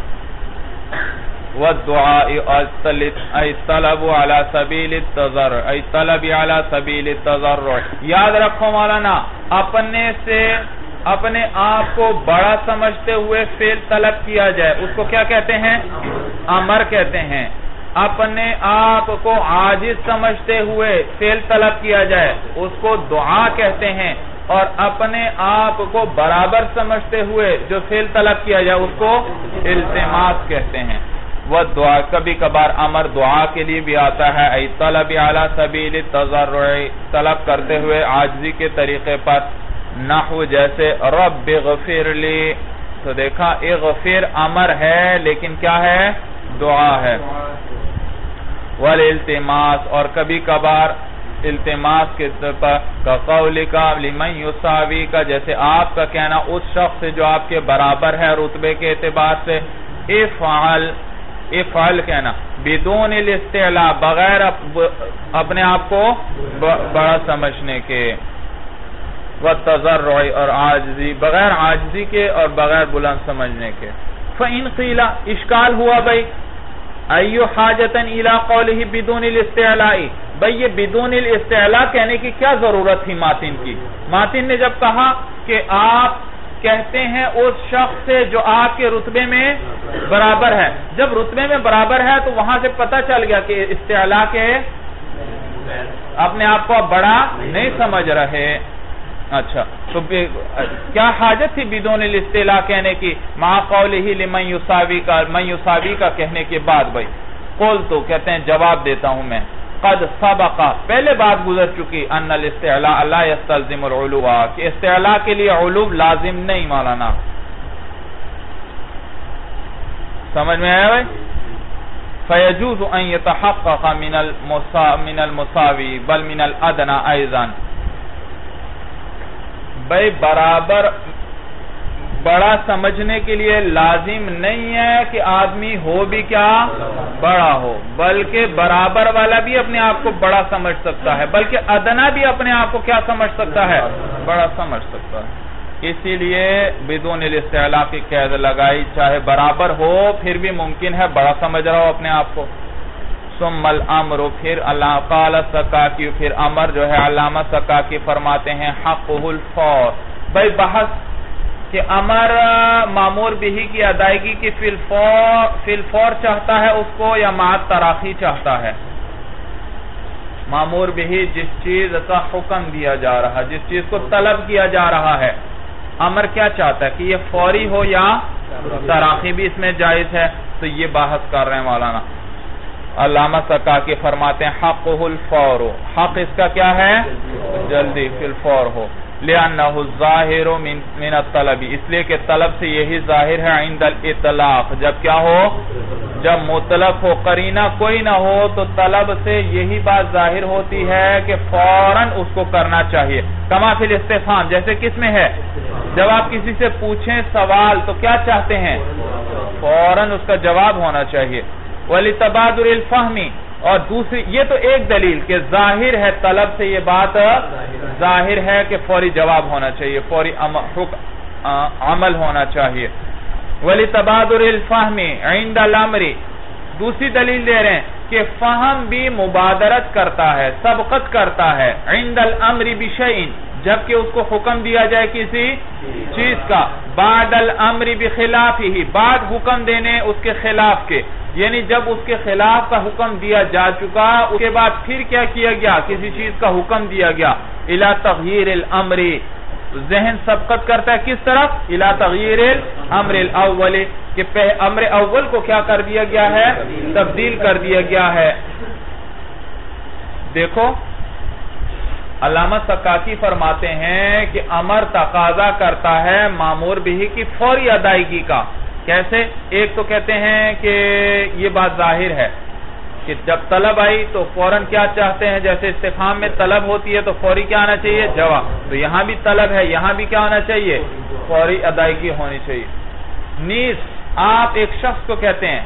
وَالدُّعَاءِ أَيْ طَلَبُ عَلَى سَبِيلِ التَّضَرُّعِ أَيْ طَلَبِ عَلَى سَبِيلِ التَّضَرُّعِ. یاد رکھو مولانا، اپنے سے اپنے آپ کو بڑا سمجھتے ہوئے فعل طلب کیا جائے اس کو کیا کہتے ہیں؟ امر کہتے ہیں. اپنے آپ کو عاجز سمجھتے ہوئے فعل طلب کیا جائے اس کو دعا کہتے ہیں. اور اپنے آپ کو برابر سمجھتے ہوئے جو فعل طلب کیا جائے اس کو التماس کہتے ہیں. وہ دعا کبھی کبھار امر دعا کے لیے بھی آتا ہے. ای طلب علی سبیل التضرع طلب کرتے ہوئے عاجزی کے طریقے پر. نحو جیسے رب اغفر لی تو دیکھا اغفر امر ہے لیکن کیا ہے؟ دعا ہے. والالتماس اور کبھی کبھار التماس کے پر کا قول کا لمن یساوی کا جیسے آپ کا کہنا اس شخص سے جو آپ کے برابر ہے رتبے کے اعتبار سے. افعل افعل کہنا بدون الاستعلاء بغیر اپنے آپ کو بڑا سمجھنے کے. والتضرع اور عاجزی بغیر عاجزی کے اور بغیر بلند سمجھنے کے. فإن قیل اشکال ہوا بھئی ایو حاجتن الى قوله بدون الاستعلاء بھئی یہ بدون الاستعلاء کہنے کی کیا ضرورت تھی ماتن کی؟ ماتن نے جب کہا کہ آپ کہتے ہیں اس شخص سے جو آپ کے رتبے میں برابر ہے. جب رتبے میں برابر ہے تو وہاں سے پتہ چل گیا کہ استعلاء کے اپنے آپ کو بڑا نہیں سمجھ رہے. اچھا تو کیا حاجت تھی بدون الاستعلاء کہنے کی مع قوله لمن یساوی کا من یساوی کا کہنے کے بعد؟ بھائی قول تو کہتے ہیں جواب دیتا ہوں میں قد سبق پہلے بات گزر چکی ان الاستعلاء لا يستلزم العلو کہ استعلاء کے لیے علو لازم نہیں. مولانا سمجھ میں آیا بھائی؟ فيجوز ان يتحقق من من المساوی بل من الادنى ايضا بھائی برابر بڑا سمجھنے کے لیے لازم نہیں ہے کہ آدمی ہو بھی کیا بڑا ہو بلکہ برابر والا بھی اپنے آپ کو بڑا سمجھ سکتا ہے بلکہ ادنا بھی اپنے آپ کو کیا سمجھ سکتا ہے؟ بڑا سمجھ سکتا ہے. اسی لیے بدون الاستعلاء کی قید لگائی چاہے برابر ہو پھر بھی ممکن ہے بڑا سمجھ رہا ہو اپنے آپ کو. ثم الامر پھر اللہ قال سکاکی پھر امر جو ہے علامہ سکاکی فرماتے ہیں حقہ الفور. بھائی بحث کہ امر مامور بھی کی ادائیگی کی فی الفور فی الفور چاہتا ہے اس کو یا مع تراخی چاہتا ہے؟ مامور بھی جس چیز کا حکم دیا جا رہا جس چیز کو طلب کیا جا رہا ہے امر کیا چاہتا ہے کہ یہ فوری ہو یا تراخی بھی اس میں جائز ہے. تو یہ بحث کر رہے ہیں مولانا. علامہ سکاکی فرماتے ہیں حقہ الفور حق اس کا کیا ہے؟ جلدی فی الفور ہو. لأنه الظاہر من الطلب اس لیے کہ طلب سے یہی ظاہر ہے عند الاطلاق جب کیا ہو جب مطلق ہو قرینہ کوئی نہ ہو تو طلب سے یہی بات ظاہر ہوتی ہے کہ فوراً اس کو کرنا چاہیے. کما فی الاستفہام جیسے کس میں ہے جب آپ کسی سے پوچھیں سوال تو کیا چاہتے ہیں؟ فوراً اس کا جواب ہونا چاہیے. وَلِتَبَادُرِ الْفَهْمِ اور دوسری یہ تو ایک دلیل کہ ظاہر ہے طلب سے یہ بات ظاہر ہے کہ فوری جواب ہونا چاہیے فوری عمل ہونا چاہیے. وَلِتَبَادُرِ الْفَهْمِ عِنْدَ الْأَمْرِ دوسری دلیل دے رہے ہیں کہ فہم بھی مبادرت کرتا ہے سبقت کرتا ہے عِنْدَ الْأَمْرِ بِشَيْءٍ جبکہ اس کو حکم دیا جائے کسی چیز کا بعد الامر بخلافہ بعد حکم دینے اس کے خلاف کے یعنی جب اس کے خلاف کا حکم دیا جا چکا اس کے بعد پھر کیا کیا گیا کسی چیز کا حکم دیا گیا الی تغییر الامر ذہن سبقت کرتا ہے کس طرف الی تغییر الامر الاول کہ امر اول کو کیا کر دیا گیا ہے تبدیل کر دیا گیا ہے. دیکھو علامہ سکاکی فرماتے ہیں کہ امر تقاضا کرتا ہے مامور بھی کی فوری ادائیگی کا. کیسے؟ ایک تو کہتے ہیں کہ یہ بات ظاہر ہے کہ جب طلب آئی تو فوراً کیا چاہتے ہیں جیسے استفہام میں طلب ہوتی ہے تو فوری کیا آنا چاہیے جواب. تو یہاں بھی طلب ہے یہاں بھی کیا ہونا چاہیے فوری ادائیگی ہونی چاہیے. نیز آپ ایک شخص کو کہتے ہیں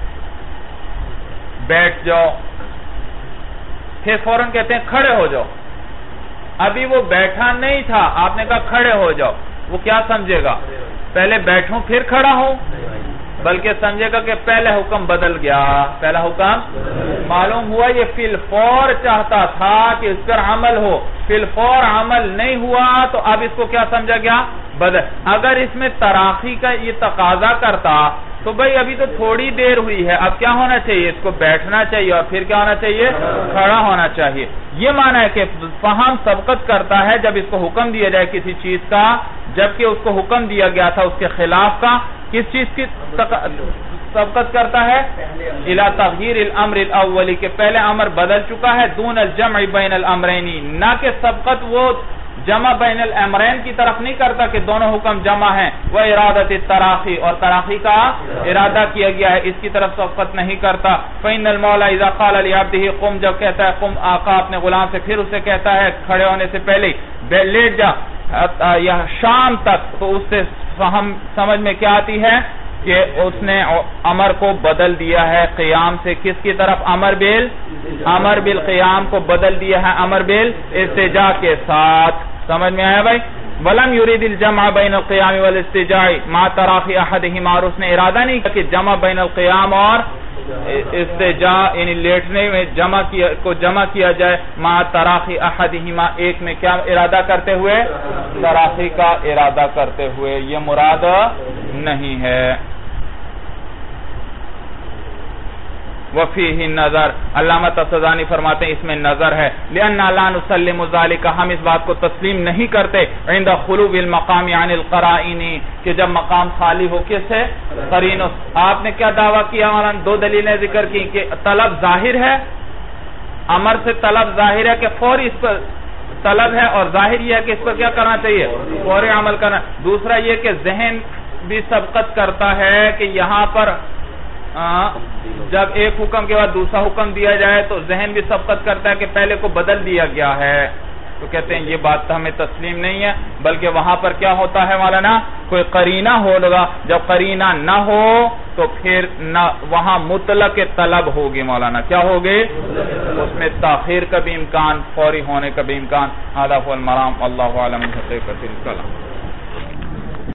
بیٹھ جاؤ پھر فوراً کہتے ہیں کھڑے ہو جاؤ. ابھی وہ بیٹھا نہیں تھا آپ نے کہا کھڑے ہو جاؤ وہ کیا سمجھے گا پہلے بیٹھوں پھر کھڑا ہوں بلکہ سمجھے گا کہ پہلے حکم بدل گیا پہلا حکم معلوم ہوا یہ فی الفور چاہتا تھا کہ اس پر عمل ہو فی الفور عمل نہیں ہوا تو اب اس کو کیا سمجھا گیا بدل. اگر اس میں تراخی کا یہ تقاضا کرتا تو بھئی ابھی تو تھوڑی دیر ہوئی ہے, اب کیا ہونا چاہیے, اس کو بیٹھنا چاہیے اور پھر کیا ہونا چاہیے, کھڑا ہونا چاہیے. یہ معنی ہے کہ فہم سبقت کرتا ہے جب اس کو حکم دیا جائے کسی چیز کا, جبکہ اس کو حکم دیا گیا تھا اس کے خلاف کا. کس چیز کی سبقت کرتا ہے, الى تغییر الامر الاولی, کے پہلے امر بدل چکا ہے, دون الجمع بین الامرین, نہ کہ سبقت وہ جمع بین الامرین کی طرف نہیں کرتا کہ دونوں حکم جمع ہیں, وہ ارادت التراخی, اور تراخی کا ارادہ کیا گیا ہے, اس کی طرف سبقت نہیں کرتا. فإن المولا اذا قال لعبده قم, جب کہتا ہے قم آقا اپنے غلام سے, پھر اسے کہتا ہے کھڑے ہونے سے پہلے لیٹ جا یا شام تک, تو اس سے فہم سمجھ میں کیا آتی ہے کہ اس نے امر کو بدل دیا ہے قیام سے کس کی طرف, امر بال امر بالقیام کو بدل دیا ہے امر بال استجاع کے ساتھ. سمجھ میں آیا بھائی. ولم يريد الجمع بين القيام والاستجاع مع تراخي احدهما, اور اس نے ارادہ نہیں کیا کہ جمع بین القیام اور استجاع یعنی لیٹنے میں جمع کیا کو جمع کیا جائے, مع تراخی احدهما, ایک میں کیا ارادہ کرتے ہوئے, تراخی کا ارادہ کرتے ہوئے, یہ مراد نہیں ہے. وفیہ النظر, علامہ تفسیرانی فرماتے ہیں اس میں نظر ہے. لأننا لا نسلم ذلك, ہم اس بات کو تسلیم نہیں کرتے, عند خلو المقام عن القرائن, کہ جب مقام خالی ہو کس سے, قرینوں. آپ نے کیا دعویٰ کیا, مولانا دو دلیلیں ذکر کی کہ طلب ظاہر ہے, امر سے طلب ظاہر ہے کہ فوری اس پر طلب ہے, اور ظاہر یہ ہے کہ اس پر کیا کرنا چاہیے, فوری عمل کرنا. دوسرا یہ کہ ذہن بھی سبقت کرتا ہے کہ یہاں پر جب ایک حکم کے بعد دوسرا حکم دیا جائے تو ذہن بھی سبقت کرتا ہے کہ پہلے کو بدل دیا گیا ہے. تو کہتے ہیں یہ بات تو ہمیں تسلیم نہیں ہے, بلکہ وہاں پر کیا ہوتا ہے مولانا, کوئی قرینہ ہوگا, جب قرینہ نہ ہو تو پھر نہ وہاں مطلق طلب ہوگی مولانا, کیا ہوگی, اس میں تاخیر کا بھی امکان, فوری ہونے کا بھی امکان. هذا هو المرام, والله اعلم بحقیقت الکلام.